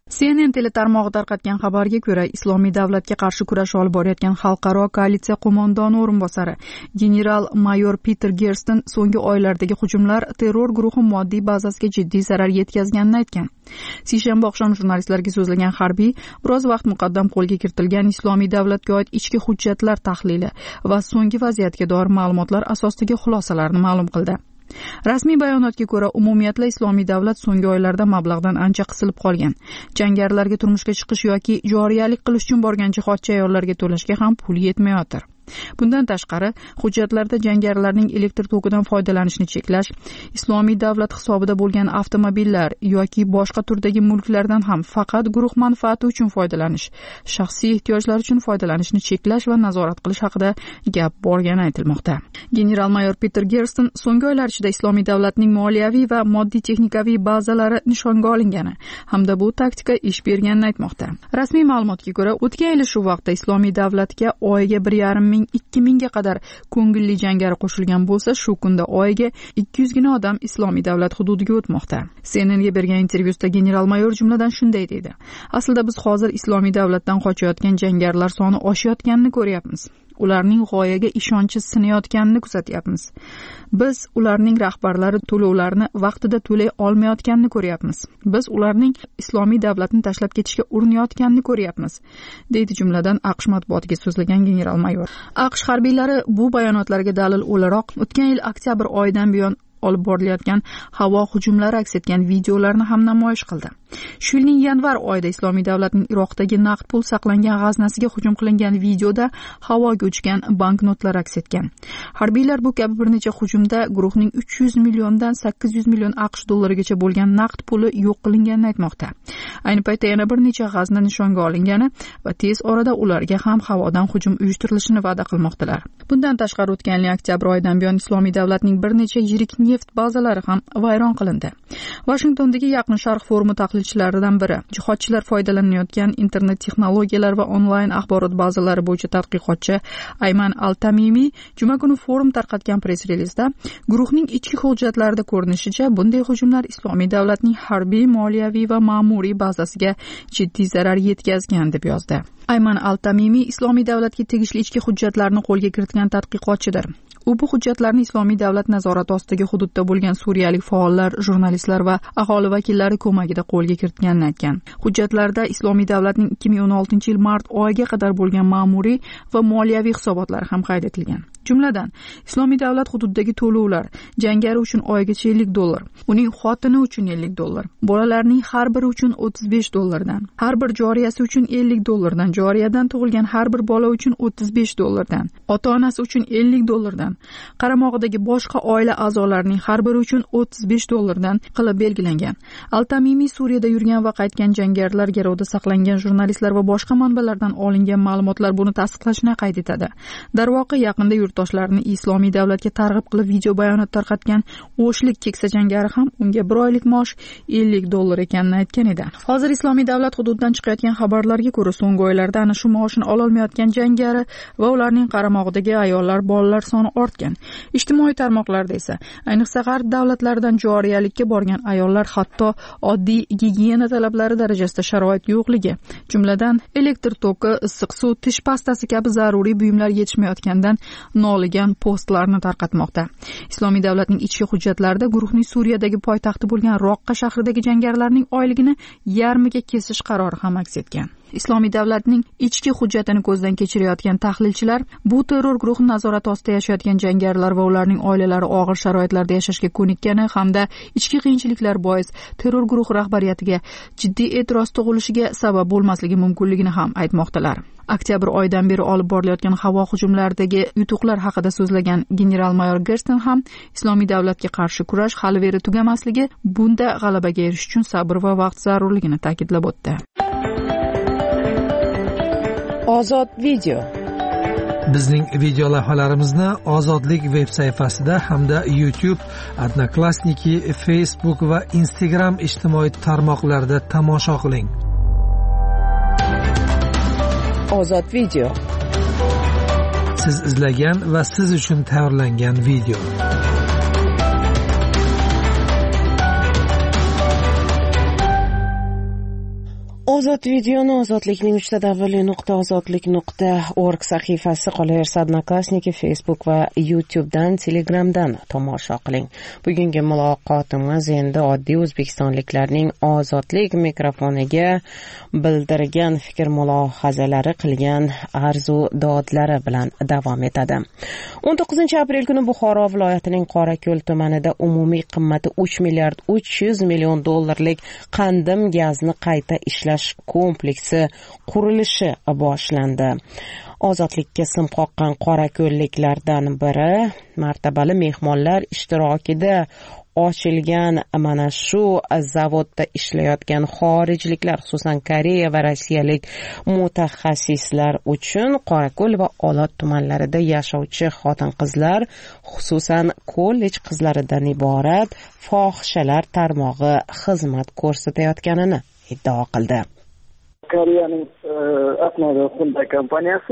C N N teletarmog'i tarqatgan xabarga ko'ra, Islomiy davlatga qarshi kurash olib borayotgan xalqaro koalitsiya qo'mondoni o'rinbosari general-mayor Peter Gersten so'nggi oylardagi hujumlar terror guruhi moddiy bazasiga jiddiy zarar yetkazganini aytgan. Seshanba oqshom jurnalistlarga so'zlagan harbiy biroz vaqt muqaddam qo'lga kiritilgan Islomiy davlatga oid ichki hujjatlar tahlili va so'nggi vaziyatga doir ma'lumotlar asosidagi xulosalarni ma'lum qildi. Rasmiy bayonotga ko'ra, umumiyatla Islomiy davlat so'nggi oylarda mablag'dan ancha qisilib qolgan. Jangarilarga turmushga chiqish yoki joriyalik qilish uchun borgan jihodchi ayollarga to'lashga ham pul yetmayotir. Bundan tashqari, hujjatlarda jangarilarning elektr tokidan foydalanishni cheklash, Islomiy davlat hisobida bo'lgan avtomobillar yoki boshqa turdagi mulklardan ham faqat guruh manfaati uchun foydalanish, shaxsiy ehtiyojlar uchun foydalanishni cheklash va nazorat qilish haqida gap borgani aytilmoqda. General-mayor Peter Gersten so'nggi oylar ichida Islomiy davlatning moliyaviy va moddiy texnikaviy bazalari nishonga olingani hamda bu taktika ish berganini aytmoqda. Rasmiy ma'lumotga ko'ra, o'tgan yil shu vaqtda Islomiy davlatga oyiga bir yarim ming ikki mingga qadar ko'ngilli jangari qo'shilgan bo'lsa, shu kunda oyiga ikki yuz gina odam Islomiy davlat hududiga o'tmoqda. C N N ga bergan intervyusida general-mayor jumladan shunday dedi: "Aslida biz hozir Islomiy davlatdan qochayotgan jangarilar soni oshayotganini ko'ryapmiz. Ularning g'oyaga ishonchi sinayotganini kuzatyapmiz. Biz ularning rahbarlari to'lovlarni vaqtida to'lay olmayotganini ko'ryapmiz. Biz ularning Islomiy davlatni tashlab ketishga urinayotganini ko'ryapmiz", deydi jumladan AQSh matbuotiga so'zlagan general-mayor. AQSh harbiylari bu bayonotlarga dalil o'laroq o'tgan yil oktyabr oyidan buyon olib borilayotgan havo hujumlari aks etgan videolarni ham namoyish qildi. Shu yilning yanvar oyida Islomiy davlatning Iroqdagi naqd pul saqlangan g'aznasiga hujum qilingan videoda havoga uchgan banknotlar aks etgan. Harbiylar bu kabi bir necha hujumda guruhning uch yuz milliondan sakkiz yuz million AQSh dollarigacha bo'lgan naqd puli yo'q qilinganini aytmoqda. Ayni paytda yana bir necha g'azna nishonga olingani va tez orada ularga ham havodan hujum uyushtirilishini va'da qilmoqdalar. Bundan tashqari o'tgan yil oktyabr oyidan buyon Islomiy davlatning bir necha yirik neft bazalari ham vayron qilindi. Washingtondagi Yaqin Sharq forumi tahlilchilaridan biri, jihodchilar foydalanayotgan internet texnologiyalar va onlayn axborot bazalari bo'yicha tadqiqotchi Ayman Al-Tamimiy juma kuni forum tarqatgan press-relizda guruhning ichki hujjatlarida ko'rinishicha, bunday hujumlar Islomiy davlatning harbiy, moliyaviy va ma'muriy bazasiga jiddiy zarar yetkazgan deb yozdi. Ayman Al-Tamimiy Islomiy davlatga tegishli ichki hujjatlarni qo'lga kiritgan tadqiqotchidir. U bu hujjatlarni Islomiy davlat nazorati ostidagi hududda bo'lgan suriyalik faollar, jurnalistlar va aholi vakillari ko'magida qo'lga kiritganini aytgan. Hujjatlarda Islomiy davlatning ikki ming o'n oltinchi yil mart oyiga qadar bo'lgan ma'muriy va moliyaviy hisobotlari ham qayd etilgan. Jumladan, Islomiy davlat hududidagi to'lovlar jangari uchun oyigacha ellik dollar, uning xotini uchun ellik dollar, bolalarning har biri uchun o'ttiz besh dollardan, har bir joriyasi uchun ellik dollardan, joriyadan tug'ilgan har bir bola uchun o'ttiz besh dollardan, ota-onasi uchun ellik dollardan, qaramog'idagi boshqa oila a'zolarining har biri uchun o'ttiz besh dollardan qilib belgilangan. Al-Tamimiy Suriyada yurgan va qaytgan jangarilar garovda saqlangan jurnalistlar va boshqa manbalardan olingan ma'lumotlar buni tasdiqlashini qayd etadi. Darvoqe, yaqinda yurtdoshlarini Islomiy davlatga targ'ib qilib video bayonot tarqatgan o'shlik keksa jangari ham unga bir oylik maosh ellik dollar ekanini aytgan edi. Hozir Islomiy davlat hududidan chiqayotgan xabarlarga ko'ra, so'nggi oylarda ana shu maoshini ola olmayotgan jangari va ularning qaramog'idagi ayollar, bolalar soni ortgan. Ijtimoiy tarmoqlarda esa, ayniqsa g'arb davlatlaridan joriyalikka borgan ayollar hatto oddiy gigiyena talablari darajasida sharoit yo'qligi, jumladan elektr toki, issiq suv, tish pastasi kabi zaruriy buyumlar yetishmayotgandan noligan postlarni tarqatmoqda. Islomiy davlatning ichki hujjatlarida guruhning Suriyadagi poytaxti bo'lgan Roqqa shahridagi jangarilarning oyligini yarmiga kesish qarori ham aks etgan. Islomiy davlatning ichki hujjatini ko'zdan kechirayotgan tahlilchilar bu terror guruhi nazorati ostida yashayotgan jangarilar va ularning oilalari og'ir sharoitlarda yashashga ko'nikkani hamda ichki qiyinchiliklar bois terror guruhi rahbariyatiga jiddiy e'tiroz tug'ilishiga sabab bo'lmasligi mumkinligini ham aytmoqdalar. Oktyabr oyidan beri olib borilayotgan havo hujumlaridagi yutuqlar haqida so'zlagan general-mayor Gersten ham Islomiy davlatga qarshi kurash hali veri tugamasligi, bunda g'alabaga erishish uchun sabr va vaqt zarurligini ta'kidlab o'tdi. Ozod video. Bizning video lavhalarimizni Ozodlik veb sayfasida hamda YouTube, Odnoklassniki, Facebook va Instagram ijtimoiy tarmoqlarida tomosha qiling. Ozod video. Siz izlagan va siz uchun tayyorlangan video. ozod videoni ozodlikning uchta w nuqta ozodlik nuqta org sahifasi, qolaversa Odnoklassniki, Facebook va YouTubedan, Telegramdan tomosha qiling. Bugungi muloqotimiz endi oddiy o'zbekistonliklarning ozodlik mikrofoniga bildirgan fikr mulohazalari, qilgan arzu dodlari bilan davom etadi. o'n to'qqizinchi aprel kuni Buxoro viloyatining Qorako'l tumanida umumiy qimmati uch milliard uch yuz million dollarlik Qandim gazni qayta ishlash kompleksi qurilishi boshlandi. Ozodlikka sim qoqqan qorako'lliklardan biri martabali mehmonlar ishtirokida ochilgan mana shu zavodda ishlayotgan xorijliklar, xususan Koreya va rossiyalik mutaxassislar uchun Qorako'l va Olot tumanlarida yashovchi xotin-qizlar, xususan kollej qizlaridan iborat fohishalar tarmog'i xizmat ko'rsatayotganini iddao qildi. Koreyaning Asnoda Hyundai kompaniyasi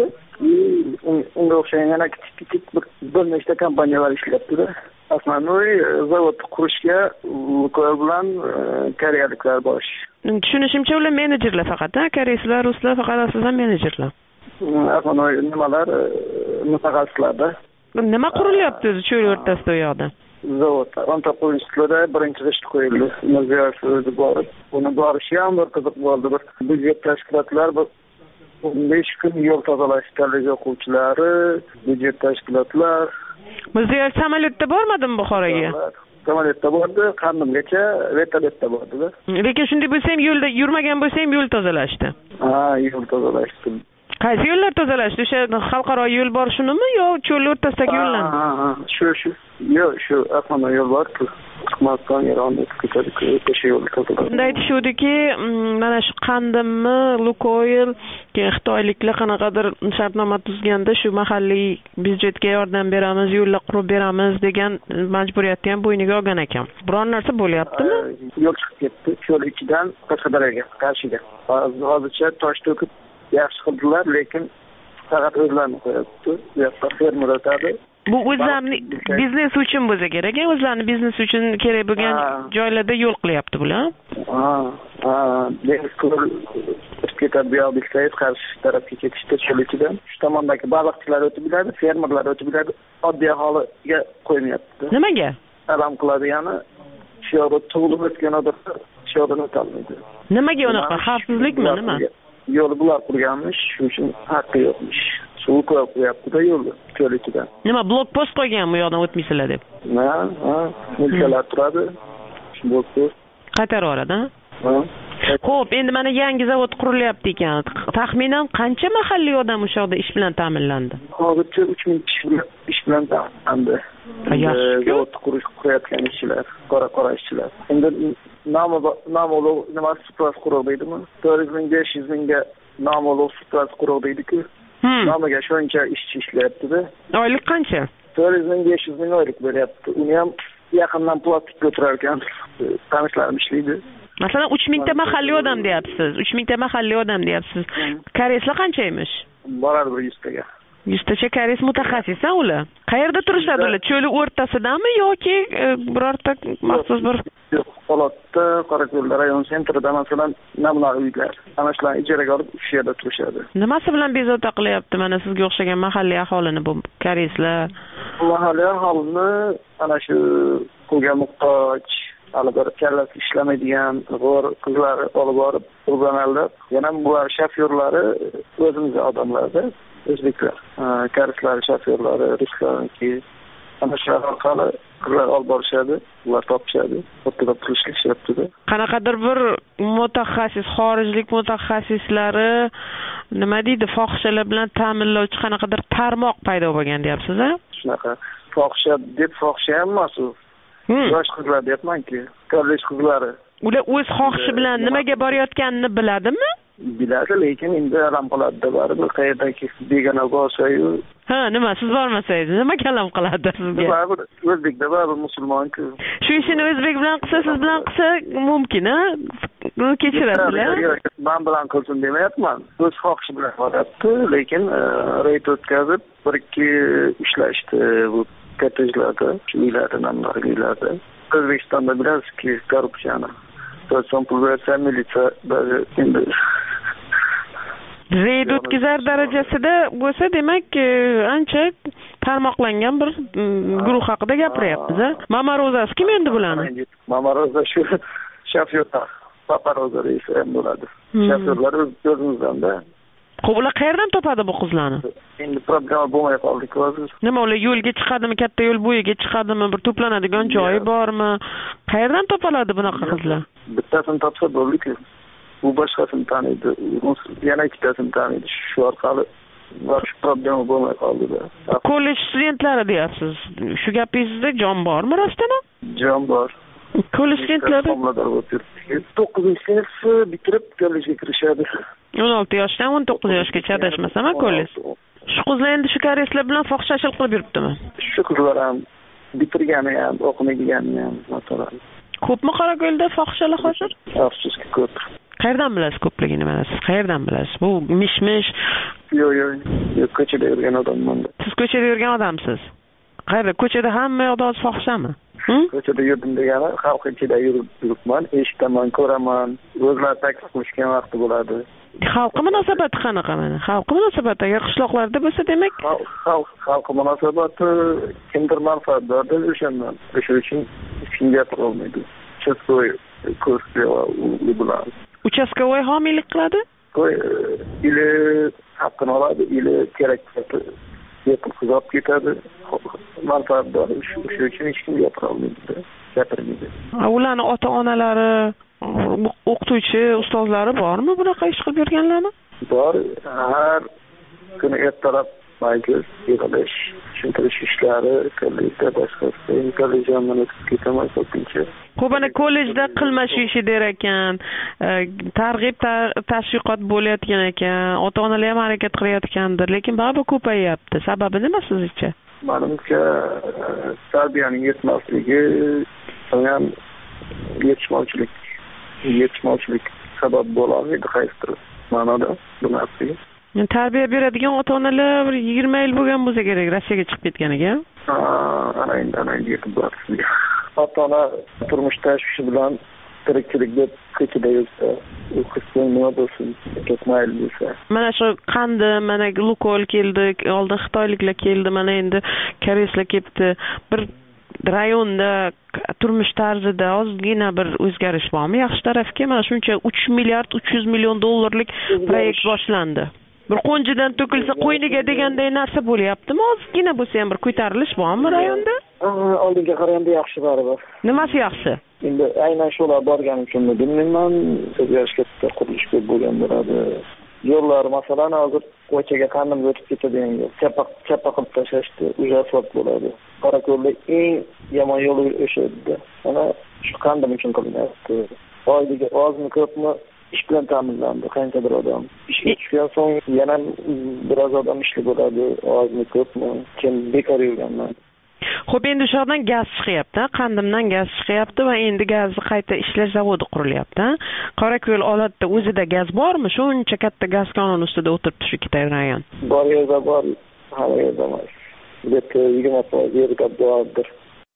unga o'xshagan yana kichik bir nechta kompaniyalar ishlayapti-da. Asnonoy zavod qurishga Lukoil bilan koreyaliklar bor. Tushunishimcha ular menejerlar faqat, ha? Koreyslar, ruslar faqat asosan menejerlar. Asnonoy nimalar mutaxassislarda. Nima qurilyapti o'zi cho'l o'rtasida u yoqda? Zavod o'nta qo'yishlarda birinchi g'isht qo'yildi. Mirziyoyev o'zi borib, uni borishi ham bir qiziq bo'ldi. Bir budjet tashkilotlar bir besh kun yo'l tozalash, kollej o'quvchilari, budjet tashkilotlar. Mirziyoyev samolyotda bormadimi Buxoroga? Samolyotda bordi, Qandimgacha vertolyotda bordi-da. Lekin shunday bo'lsa ham yo'lda yurmagan bo'lsa ham yo'l tozalashdi. Ha, yo'l tozalashdi. Qaysi yo'llar tozalashdi? O'sha xalqaro yo'l bor shunimi yo cho'l o'rtasidagi yo'llarmi? Ha, ha, shu shu. Yo'q, shu asosiy yo'l bor-ku. Turkmaniston, Eron o'sha yo'lni tozaladi. Unda aytishuvdiki, mana shu Qandimmi, Lukoil, xitoyliklar qanaqadir shartnoma tuzganda shu mahalliy byudjetga yordam beramiz, yo'llar qurib beramiz degan majburiyatni ham bo'yniga olgan ekan. Biror narsa bo'lyaptimi? Yo'l chiqib ketdi, yo'l ichidan Qashqadaryoga, Qarshiga. Hozircha tosh to'kib yaxshi qildilar, lekin faqat o'zlarini qo'yapti. Bu yoqda fermer o'tadi. Bu o'zlarining biznes uchun bo'lsa kerak, o'zlarining biznes uchun kerak bo'lgan joylarda yo'l qilyapti bular. Ha, ha, lekin ketadi bu yoqda qarshi tarafga ketishda cho'l ichidan. Shu tomondagi baliqchilar o'tib biladi, fermerlar o'tib biladi, oddiy aholiga qo'ymayapti. Nimaga? Alam qiladi, ya'ni shu yoqda tug'ilib o'tgan odamlar shu yoqdan o'tolmaydi. Nimaga unaqa? Xavfsizlikmi, nima? Yo'l bular qurganmish, shuning uchun haqqi yo'qmish. Suv qo'yapti-da yo'lni cho'l ichidan. Nima, blokpost qo'ygan bu yoqdan o'tmaysizlar deb? Ha, ha, mulklar turadi. Shu blokpost qaytarib yuboradi, ha? Xo'p, endi mana yangi zavod qurilyapti ekan. Taxminan qancha mahalliy odam o'sha yoqda ish bilan ta'minlandi? Hozircha uch ming kishi ish bilan ta'minlandi. Zavod qurish qurayotgan ishchilar, qora-qora ishchilar. Endi nomolov nima supras quruq deydimi? to'rt ming besh yuz mingga nomolov supras quruq deydi-ku. Nomiga shuncha ishchi ishlayapti-da. Oylik qancha? to'rt ming besh yuz ming oylik beryapti. Uni ham yaqindan plastik ko'tarar ekan. Tanishlarim ishlaydi. Masalan, uch mingta mahalliy odam deyapsiz. uch mingta mahalliy odam deyapsiz. Koreyslar qanchaymish? Boradi bir yuztaga. yuztacha koreys mutaxassis ular. Qayerda turishadi ular? Cho'li o'rtasidami yoki birorta maxsus bir? Yo'q, Olotda, Qorako'l rayon sentrida masalan namlar uylar. Ana shularni ijaraga olib shu yerda turishadi. Nimasi bilan bezovta qilyapti mana sizga o'xshagan mahalliy aholini bu koreyslar? Mahalliy aholini ana shu pulga muhtoj, hali bir kallasi ishlamaydigan g'o'r qizlar olib borib urganlar. Yana bular shofyorlari o'zimizga odamlarda. O'zbeklar, koreyslar shofyorlari, ruslarniki ana shu orqali qizlar olib borishadi, ular topishadi, o'rtada pul ishlashyapti-da. Qanaqadir bir mutaxassis, xorijlik mutaxassislari nima deydi, fohishalar bilan ta'minlovchi qanaqadir tarmoq paydo bo'lgan deyapsiz-a? Shunaqa. Fohisha deb fohisha ham emas u. Yosh qizlar deyapman-ki, kollej qizlari. Ular o'z xohishi bilan nimaga borayotganini biladimi? Biladi, lekin endi alam qiladi baribir qayerdagi begona bo'lsa-yu. Ha, nima, siz bormasangiz nima kalam qiladi sizga? Baribir o'zbekda baribir musulmon-ku. Shu ishini o'zbek bilan qilsa, siz bilan qilsa mumkin-a? Buni kechirasizlar. Men bilan qilsin demayapman. O'z xohishi bilan boryapti, lekin reyd o'tkazib bir ikki ishlashdi bu kottejlarda, uylarda, namlar uylarda. O'zbekistonda bilasizki, korrupsiyani to'rt pul bersa militsiya endi reyd o'tkazar darajasida bo'lsa, demak ancha tarmoqlangan bir guruh haqida gapiryapmiz. Mamaro'zasi kim endi bularni? Mamaro'za shu shofyor, paparo'za reisi ham bo'ladi. Shofyorlar o'zimizdan-da. Xo'p, ular qayerdan topadi bu qizlarni? Endi problema bo'lmay qoldik hozir. Nima, ular yo'lga chiqadimi, katta yo'l bo'yiga chiqadimi, bir to'planadigan joyi bormi? Qayerdan topiladi bunaqa qizlar? Bittasini topsa bo'ldi-ku. U boshqasini taniydi, yana ikkitasini taniydi. Shu orqali bosh problema bo'lmay qoldi-da. Kollej studentlari deyapsiz. Shu gapingizda jon bormi rostdan? Jon bor. Kollej studentlari to'qqizinchi sinf bitirib kollejga kirishadi. o'n olti yoshdan o'n to'qqiz yoshgacha adashmasam, kollej. Shu qizlar endi shu koreyslar bilan fohishachalik qilib yuribdimi? Shu qizlar ham bitirgani ham, o'qimagan ham, masalan. Ko'pmi Qorako'lda fohishalar hozir? Afsuski ko'p. Qayerdan bilasiz ko'pligini mana siz? Qayerdan bilasiz? Bu mish-mish. Yo'q, yo'q. Yo'q, ko'chada yurgan odamman. Siz ko'chada yurgan odamsiz. Qayerda? Ko'chada hamma yoqda fohishami? Ko'chada yurdim degani, xalq ichida yuribman, eshitaman, ko'raman. O'zlari taklif qilishgan vaqti bo'ladi. Xalqqa munosabati qanaqa mana? Xalqqa munosabati agar qishloqlarda bo'lsa, demak, xalq xalqqa munosabati kimdir manfaatdordir o'shandan. O'sha uchun hech kim gapira olmaydi. Cheskoy ko'rsatib u bilan. Uchastkovoy homiylik qiladi? Qo'y, ili haqqini oladi, ili kerak bo'lsa bepul olib ketadi. Manfaatdor shu uchun hech kim gapira olmaydi, gapirmaydi. Ularni ota-onalari, o'qituvchi, ustozlari bormi bunaqa ish qilib yurganlarni? Bor. Har kuni ertalab majlis, yig'ilish, tushuntirish ishlari, kollejda boshqasi, kollejdan o'tib ketaman ko'pincha. Xo'p, ana kollejda qilma shu ishi der ekan, targ'ib tashviqot bo'layotgan ekan, ota-onalar ham harakat qilayotgandir, lekin baribir ko'payyapti. Sababi nima sizcha? Menimcha, tarbiyaning yetmasligi, ham yetishmovchilik, yetishmovchilik sabab bo'la olmaydi qaysidir ma'noda bu narsaga. Tarbiya beradigan ota-onalar bir yigirma yil bo'lgan bo'lsa kerak Rossiyaga chiqib ketganiga. Ha, ana endi ana endi yetib bordi. Ota-ona turmush tashvishi bilan tirikchilik deb ko'chada yursa, u qizga nima bo'lsin, ketmaydi bo'lsa. Mana shu qandi, mana Lukol keldi, oldin xitoyliklar keldi, mana endi koreyslar kelibdi. Bir rayonda turmush tarzida ozgina bir o'zgarish bormi? Yaxshi tarafga mana shuncha uch milliard uch yuz million dollarlik proyekt boshlandi. Bir qo'njidan to'kilsa qo'yniga deganday narsa bo'lyaptimi? Ozgina bo'lsa ham bir ko'tarilish bormi rayonda? Oldinga qaraganda yaxshi baribir. Nimasi yaxshi? Endi aynan shular borgani uchunmi bilmayman, o'zgarish katta qurilish ko'p bo'lgan bo'ladi. Yo'llar masalan hozir ko'chaga qandim o'tib ketadigan yo'l, chappa chappa qilib tashlashdi, o'sha asfalt bo'ladi. Qorako'lda eng yomon yo'l o'sha edi. Mana shu qandim uchun qilinyapti. Oyliga ozmi ko'pmi ish bilan ta'minlandi qanchadir odam. Ishga tushgan so'ng yana biroz odam ishli bo'ladi, ozmi ko'pmi, kim bekor yurganman. Xo'p, endi o'sha yerdan gaz chiqyapti, qandimdan gaz chiqyapti va endi gazni qayta ishlash zavodi qurilyapti. Qorako'l olatda o'zida gaz bormi? Shuncha katta gaz konini ustida o'tiribdi shu ikkita rayon. Bor yerda bor, hamma yerda emas. Lekin yigirma foiz yerda bordir.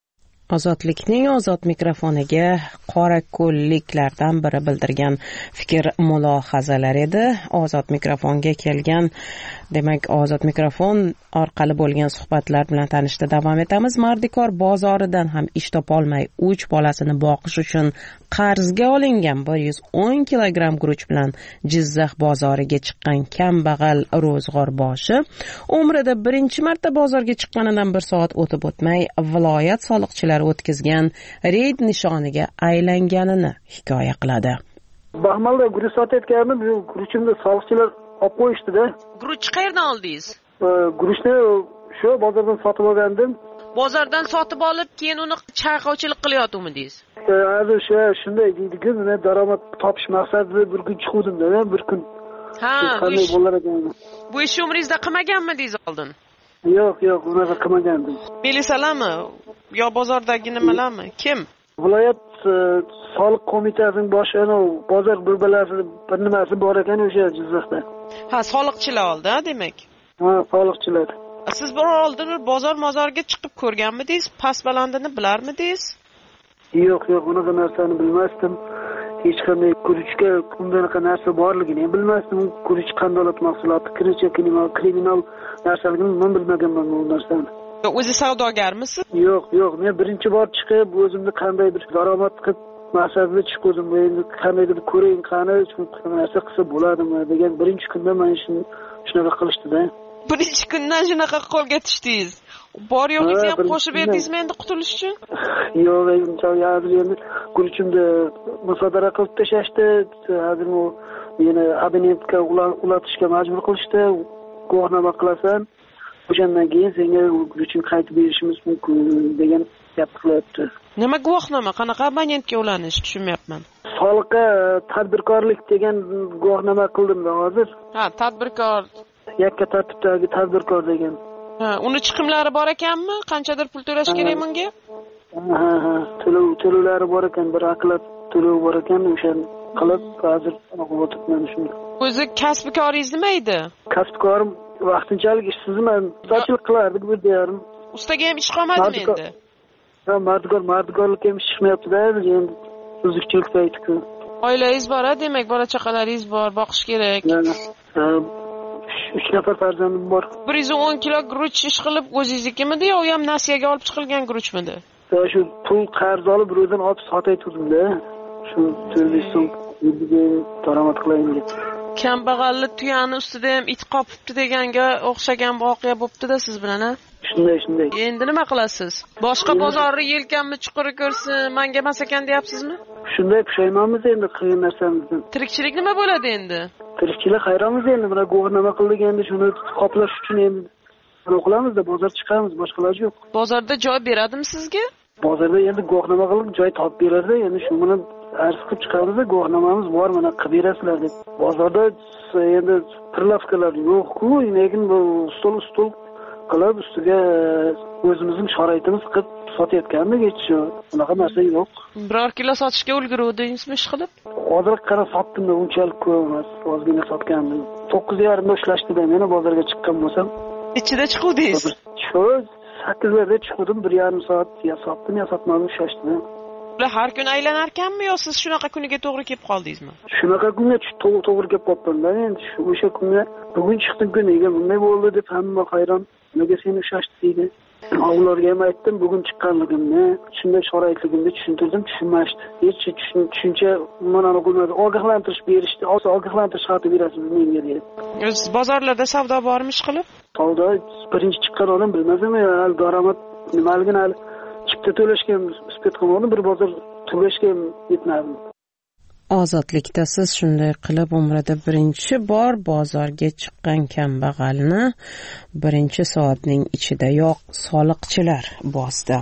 Ozodlikning ozod mikrofoniga qorako'lliklardan biri bildirgan fikr mulohazalar edi. Ozod mikrofonga kelgan, demak, ozod mikrofon orqali bo'lgan suhbatlar bilan tanishda davom etamiz. Mardikor bozoridan ham ish topolmay uch bolasini boqish uchun qarzga olingan bir yuz o'n kilogramm guruch bilan Jizzax bozoriga chiqqan kambag'al ro'zg'orboshi umrida birinchi marta bozorga chiqqanidan bir soat o'tib o'tmay viloyat soliqchilari o'tkazgan reyd nishoniga aylanganini hikoya qiladi. Baxmalda guruch sotayotgandim, guruchimni soliqchilar olib qo'yishdi-da. Guruch qayerdan oldingiz? Guruchni shu bozordan sotib olgandim. Bozordan sotib olib, keyin uni chayqovchilik qilyaptimi-dingiz? Hozir shu shunday deydi-ku, men daromad topish maqsadida bir kun chiqdim-da, bir kun. Ha, qanday bo'lar ekan? Bu ishni umringizda qilmaganmidingiz oldin? Yo'q, yo'q, unaqa qilmagandim. Milisalarmi yo bozordagi nimalarmi? Kim? Viloyat soliq qo'mitasining boshi, bozor bo'lbalari bir nimasi bor ekan o'sha Jizzaxda. Ha, soliqchilar oldi, demak. Ha, soliqchilar. Siz bir oldin bozor mozorga chiqib ko'rganmidingiz? Past balandini bilarmidingiz? Yo'q, yo'q, unaqa narsani bilmasdim. hech qanday guruchga bundaqa narsa borligini ham bilmasdim. Guruch qandolat mahsuloti, kircha kriminal kriminal narsaligini men bilmaganman bu narsani. O'zi savdogarmisiz? Yo'q, yo'q. Men birinchi bor chiqib, o'zimni qanday bir daromad qilib maqsadga chiqdim. Endi qandaydir ko'ring, qani shu narsa qilsa bo'ladimi degan birinchi kunda men shuni shunaqa qilishdi-da. Birinchi kundan shunaqa qo'lga tushdingiz. Bor yo'qingizni ham qo'shib berdingizmi endi qutulish uchun? Yo'q, endi endi guruchimni musodara qilib tashashdi. Hozir u meni abonentga ulatishga majbur qilishdi. Guvohnoma qilasan. O'shandan keyin senga guruchni qaytib berishimiz mumkin degan gap qilyapti. Nima guvohnoma? Qanaqa abonentga ulanish tushunmayapman. Soliqqa tadbirkorlik degan guvohnoma qildim-da hozir. Ha, tadbirkor. Yakka tartibdagi tadbirkor degan. Ha, uni chiqimlari bor ekanmi? Qanchadir pul to'lash kerak bunga? Ha, ha, to'lov to'lovlari bor ekan, bir aqlat to'lov bor ekan, o'shani qilib hozir o'qib o'tiribman shuni. O'zi kasb-koringiz nima edi? Kasb-korim vaqtinchalik ishsizman. Ustachilik qilardik bu derim. Ustaga ham ish qolmadimi endi? Ha, mardikor, mardikorlik ham ish chiqmayapti-da, endi uzukchilik payti-ku. Oilangiz bor, demak, bola chaqalaringiz bor, boqish kerak. uch nafar farzandim bor. bir yuz o'n kilo guruch ish qilib o'zingiznikimidi yo u ham nasiyaga olib chiqilgan guruchmidi? Ya shu pul qarz olib ro'zdan olib sotay turdim-da. Shu to'rt yuz so'm daromad qilayin deb. Kambag'alli tuyani ustida ham it qopibdi deganga o'xshagan voqea bo'pti-da siz bilan, ha? Shunday, shunday. Endi nima qilasiz? Boshqa bozorni yelkanmi chuquri ko'rsin, menga emas ekan deyapsizmi? Shunday pushaymonmiz endi qilgan narsamizdan. Tirikchilik nima bo'ladi endi? Tirikchilik hayronmiz endi, mana guvohnoma qildik endi shuni qoplash uchun endi qilamiz-da, bozor chiqamiz, boshqa iloji yo'q. Bozorda joy beradimi sizga? Bozorda endi guvohnoma qilib joy topib beradi, endi shu bilan arz qilib chiqamiz-da, guvohnomamiz bor, mana qilib berasizlar deb. Bozorda endi prilavkalar yo'q-ku, lekin bu stol-stol qilib ustiga o'zimizning sharoitimiz qilib sotayotgandik, hech unaqa narsa yo'q. Biror kilo sotishga ulguruvdingizmi ish qilib? Hozir qara sotdim-da, unchalik ko'p emas, ozgina sotgandim. to'qqiz yarim da ishlashdi-da, meni bozorga chiqqan bo'lsam. Ichida chiquvdingiz? Shu sakkizlarda chiqdim, bir yarim soat ya sotdim, ya sotmadim, ishlashdi. Ular har kun aylanar ekanmi yo siz shunaqa kuniga to'g'ri kelib qoldingizmi? Shunaqa kunga to'g'ri kelib qoldim-da, endi shu o'sha kunga bugun chiqdim kuniga bunday bo'ldi deb hamma hayron. Nega seni ushashdi deydi. Avlorga ham aytdim, bugun chiqqanligimni, shunday sharoitligimni tushuntirdim, tushunmashdi. Hech tushuncha mana qilmadi. Ogohlantirish berishdi, ogohlantirish xati berasiz menga dedi. Siz bozorlarda savdo bormi ish qilib? Savdo birinchi chiqqan odam bilmasmi, hali daromad nimaligini hali chipta to'lashga uspet qilmadim, bir bozor to'lashga yetmadim. Ozodlikda siz shunday qilib umrida birinchi bor bozorga chiqqan kambag'alni birinchi soatning ichidayoq soliqchilar bosdi.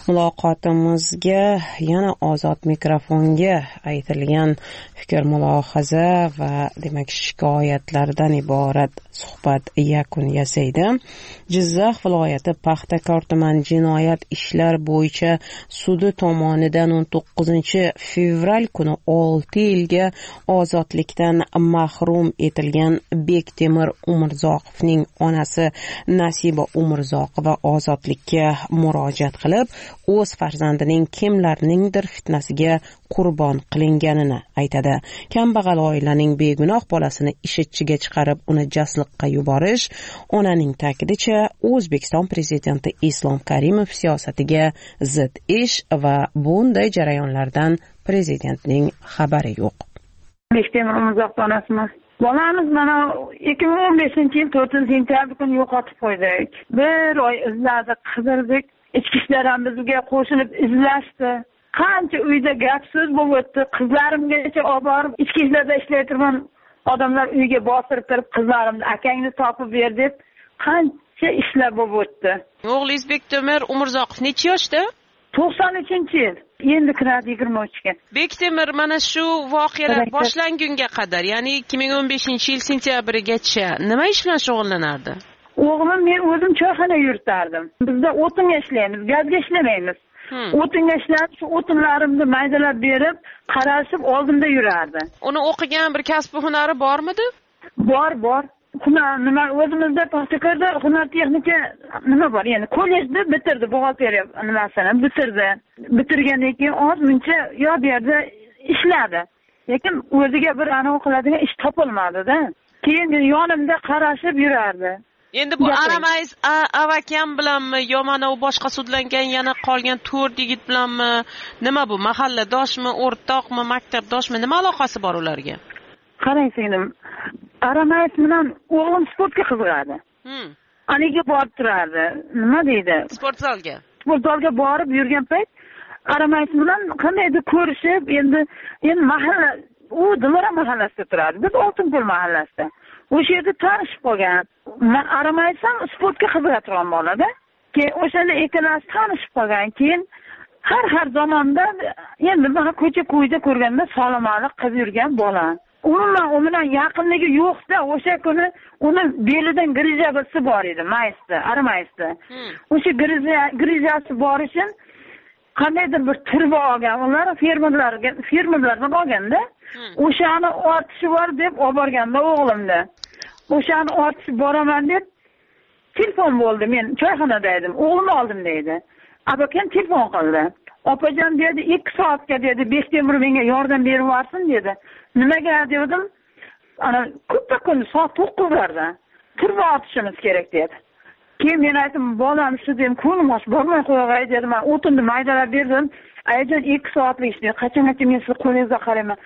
Muloqotimizga yana ozod mikrofonga aytilgan fikr mulohaza va demak shikoyatlardan iborat suhbat yakun yasaydi. Jizzax viloyati Paxtakor tuman jinoyat ishlar bo'yicha sudi tomonidan o'n to'qqizinchi fevral kuni olti yilga ozodlikdan mahrum etilgan Bektemir Umurzoqovning onasi Nasiba Umurzoqova ozodlikka murojaat qilib, o'z farzandining kimlarningdir fitnasiga qurbon qilinganini aytadi. Kambag'al oilaning begunoh bolasini ishchiga chiqarib, uni jasliqqa yuborish, onaning ta'kidicha, O'zbekiston prezidenti Islom Karimov siyosatiga zid ish va bunday jarayonlardan prezidentning xabari yo'q. Bektemir Umurzoqov onasiman. Bolamiz mana ikki ming o'n beshinchi yil to'rtinchi sentyabr kuni yo'qotib qo'ydik. Bir oy izladik, qidirdik. Ichki ishlar ham bizga qo'shilib izlashdi. Qancha uyda gap so'z bo'lib o'tdi. Qizlarimgacha olib borib ichki ishlarda ishlayotgan odamlar uyga bostirib turib, qizlarimni akangni topib ber deb qancha ishlar bo'lib o'tdi. O'g'lingiz Bektemir Umurzoqov necha yoshda? to'qson uchinchi yil. Endi kiradi yigirma uchga. Bektemir mana shu voqealar boshlangunga qadar, ya'ni ikki ming o'n beshinchi yil sentyabrigacha nima ish bilan shug'ullanardi? O'g'lim men o'zim choyxona yuritardim. Bizda o'tinga ishlaymiz, gazga ishlamaymiz. O'tinga ishlab, shu o'tinlarimni maydalab berib, qarashib oldimda yurardi. Uni o'qigan bir kasb hunari bormidi? Bor, bor. Hunar nima o'zimizda Paxtakorda hunar texnika nima bor? Ya'ni kollejni bitirdi, buxgalteriya nimasini bitirdi. Bitirgandan keyin oz muncha yo bu yerda ishladi. lekin o'ziga bir anavi qiladigan ish topilmadi-da. Keyin yonimda qarashib yurardi. Endi bu Aramayz Avakam bilanmi yo mana u boshqa sudlangan yana qolgan to'rt yigit bilanmi? Nima bu? Mahalladoshmi, o'rtoqmi, maktabdoshmi? Nima aloqasi bor ularga? Qarang singlim, Aramayz bilan o'g'lim sportga qiziqadi. Hmm. Aniga borib turardi. Nima deydi? Sport zalga. Sport zalga borib yurgan payt Aramayz bilan qandaydir ko'rishib, endi endi mahalla u Dilora mahallasida turardi. Biz Oltinko'l mahallasida. O'sha yerda tanishib qolgan. Aramayz ham sportga qiziqadigan bola-da. Keyin o'shanda ikkalasi tanishib qolgan. Keyin har har zamonda endi mana ko'cha-ko'yda ko'rganda salomalik qilib yurgan bola. Umuman u bilan yaqinligi yo'q-da, o'sha kuni uni belidan grizabasi bor edi, Maysda, Aramayzda. O'sha grizasi bor uchun qandaydir bir turba olgan, ular fermerlarga, fermerlardan olganda, o'shani ortishi bor deb olib borganda o'g'limda. O'shani ortishi boraman deb telefon bo'ldi. Men choyxonada edim, o'g'lim oldim deydi. Abakam telefon qildi. Opajon dedi, ikki soatga dedi, Bektemir menga yordam berib yuborsin dedi. Nimaga dedim? Ana ko'pda kun soat to'qqizlarda turba otishimiz kerak dedi. Keyin men aytdim, bolam shu dedim, ko'nglim och bormay qo'yay dedim. Men o'tinni maydalab berdim. Ayjon ikki soatlik ish dedi. Qachongacha men sizni qo'lingizga qarayman.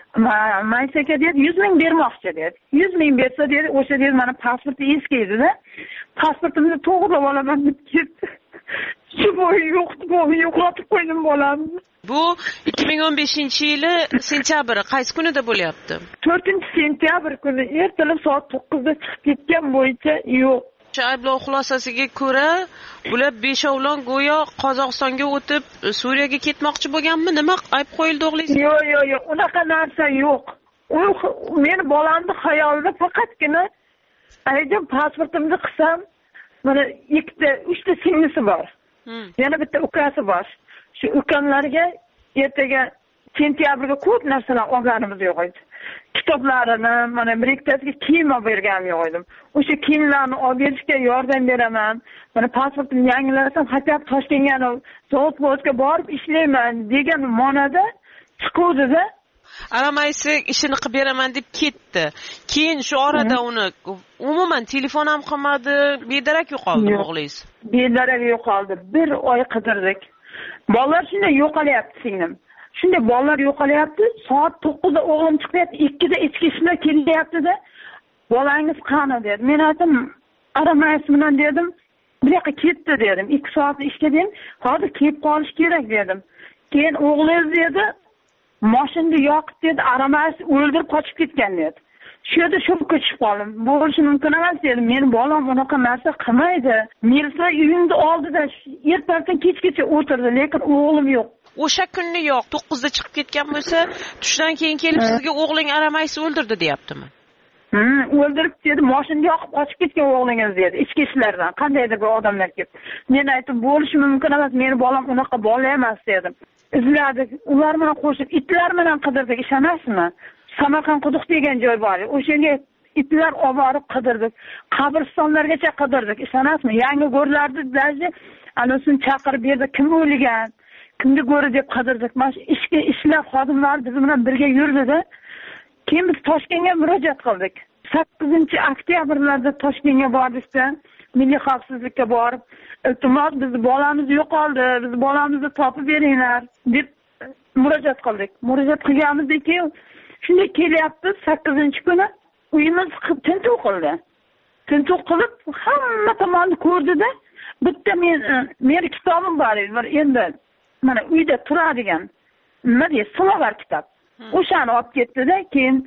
Maysaka dedi, yuz ming bermoqchi dedi. yuz ming bersa dedi, o'sha dedi, mana pasporti eski edi-da. Pasportimni to'g'rilab olaman deb ketdi. Shu bo'yi yo'qdi, bo'yi yo'qotib qo'ydim bolamni. Bu ikki ming o'n beshinchi yili sentyabr qaysi kunida bo'lyapti? to'rtinchi sentyabr kuni ertalab soat to'qqizda chiqib ketgan bo'yicha yo'q. Ayblov xulosasiga ko'ra, bular beshovlon go'yo Qozog'istonga o'tib Suriyaga ketmoqchi bo'lganmi? Nima ayb qo'yildi o'g'lingiz? Yo'q, yo'q, yo'q, unaqa narsa yo'q. U meni bolamni xayolida faqatgina ayjon pasportimni qilsam, mana ikkita, uchta singlisi bor. Yana bitta ukasi bor. Shu ukamlarga ertaga sentyabrga ko'p narsalar olganimiz yo'q edi. Kitoblarini, mana bir ikkitasiga kiyim olib berganim yo'q edim. O'sha kiyimlarni olib berishga yordam beraman. Mana pasportimni yangilasam, hatto Toshkentga zavod-vodga borib ishlayman degan ma'noda chiquvdi-da. Aramaysi ishini qilib beraman deb ketdi. Keyin shu orada uni umuman telefon ham qilmadi, bedarak yo'qoldi o'g'lingiz. Bedarak yo'qoldi. Bir oy qidirdik. Bolalar shunday yo'qolyapti singlim. Shunday bolalar yo'qolyapti. Soat to'qqizda o'g'lim chiqyapti, ikkida ichki ishlar kelyapti-da. Bolangiz qani dedi. Men aytdim, Aramayz bilan dedim, bir yoqqa ketdi dedim. ikki soat ishga dedim, hozir kelib qolish kerak dedim. Keyin o'g'lingiz dedi, mashinani yoqib dedi, Aramayz o'ldirib qochib ketgan dedi. Shu yerda shokka tushib qoldim. Bo'lishi mumkin emas dedim. Meni bolam unaqa narsa qilmaydi. Mirsa uyimda oldida ertadan kechgacha o'tirdi, lekin o'g'lim yo'q. O'sha kunni yo'q, to'qqizda chiqib ketgan bo'lsa, tushdan keyin kelib sizga o'g'ling Aramayzni o'ldirdi deyaptimi? Hmm, o'ldirib dedi, mashinani yoqib qochib ketgan o'g'lingiz dedi. Ichki ishlardan qandaydir bir odamlar kelib. Men aytdim, bo'lishi mumkin emas, meni bolam unaqa bola emas dedim. Izladik, ular bilan qo'shib itlar bilan qidirdik, ishonasizmi? Samarqand quduq degan joy bor. O'shanga itlar olib borib qidirdik. Qabristonlargacha qidirdik, ishonasizmi? Yangi go'rlarni daji anasini chaqirib berdi, kim o'lgan, kimni go'ri deb qidirdik. Mana ishga ishlab xodimlar biz bilan birga yurdi-da. Keyin biz Toshkentga murojaat qildik. sakkizinchi oktyabrlarda Toshkentga bordikda, milliy xavfsizlikka borib, iltimos bizni bolamiz yo'qoldi, biz bolamizni topib beringlar deb murojaat qildik. Murojaat qilganimizdan keyin shunday kelyapti, sakkizinchi kuni uyimiz tintuv qildi. Tintuv qilib, hamma tomonni ko'rdi-da, bitta men meni kitobim bor edi, endi mana uyda turadigan, nima deydi, slovar kitob. O'shani olib ketdi-da, keyin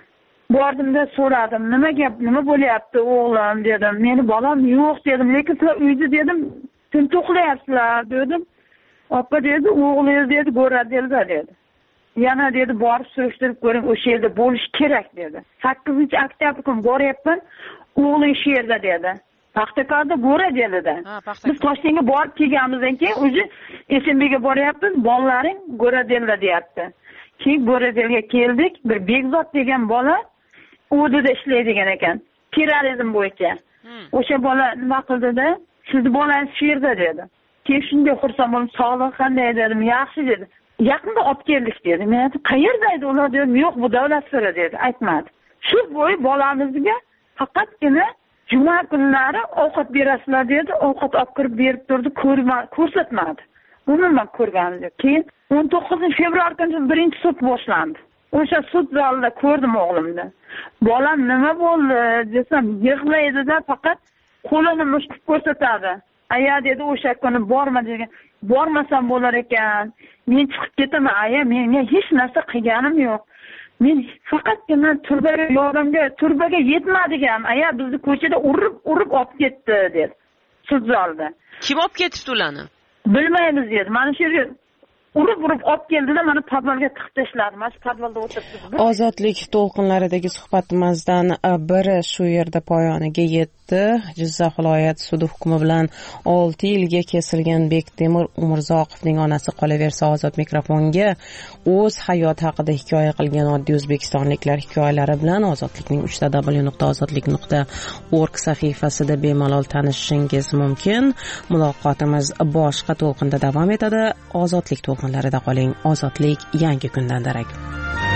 bordimda so'radim, nima gap, nima bo'lyapti o'g'lim dedim. Meni bolam yo'q dedim, lekin sizlar uyda dedim, tintuv qilyapsizlar dedim. Oppa dedi, o'g'lingiz dedi, go'radilda dedi. Yana dedi, borib surishtirib ko'ring, o'sha yerda bo'lish kerak dedi. sakkizinchi oktyabr kuni boryapman, o'g'ling shu yerda dedi. Paxtakorda Go'radilida. Biz Toshkentga borib kelganimizdan keyin o'zi Esenbekka boryapmiz, bolalaring Go'radilda deyapti. Keyin Go'radilga keldik, bir Bekzod degan bola o'dida ishlaydigan ekan, terrorizm bo'yicha. O'sha bola nima qildi-da, sizni bolangiz shu yerda dedi. Keyin shunday xursand bo'lib, sog'liq qanday dedim, yaxshi dedi. yaqinda olib keldik dedi. Men aytdim, qayerda edi ular dedim. Yo'q, bu davlat siri dedi, aytmadi. Shu bo'yi bolamizga faqatgina juma kunlari ovqat berasizlar dedi. Ovqat olib kirib berib turdi, ko'rsatmadi. Umuman ko'rganim yo'q. Keyin o'n to'qqizinchi fevral kuni birinchi sud boshlandi. O'sha sud zalida ko'rdim o'g'limni. Bolam nima bo'ldi desam, yig'laydi-da, faqat qo'lini mushkib ko'rsatadi. Aya dedi, o'sha kuni borma degan. Bormasam bo'lar ekan. Men chiqib ketaman, aya, menga hech narsa qilganim yo'q. Men faqatgina turbaga yordamga, turbaga yetmadigan. Aya bizni ko'chada urib, urib olib ketdi dedi. Sud zalida. Kim olib ketibdi ularni? Bilmaymiz dedi. Mana shu yerga urib urib olib keldida, mana podvalga tiqib tashladi. Mana shu podvalda o'tiribdi. Ozodlik to'lqinlaridagi suhbatimizdan biri shu yerda poyoniga yetdi. Jizzax viloyat sudi hukmi bilan olti yilga kesilgan Bektemir Umurzoqovning onasi qolaversa ozod mikrofonga o'z hayoti haqida hikoya qilgan oddiy o'zbekistonliklar hikoyalari bilan ozodlikning uch w nuqta ozodlik nuqta org sahifasida bemalol tanishishingiz mumkin. Muloqotimiz boshqa to'lqinda davom etadi. Ozodlik to'lqinlarida qoling. Ozodlik yangi kundan darak.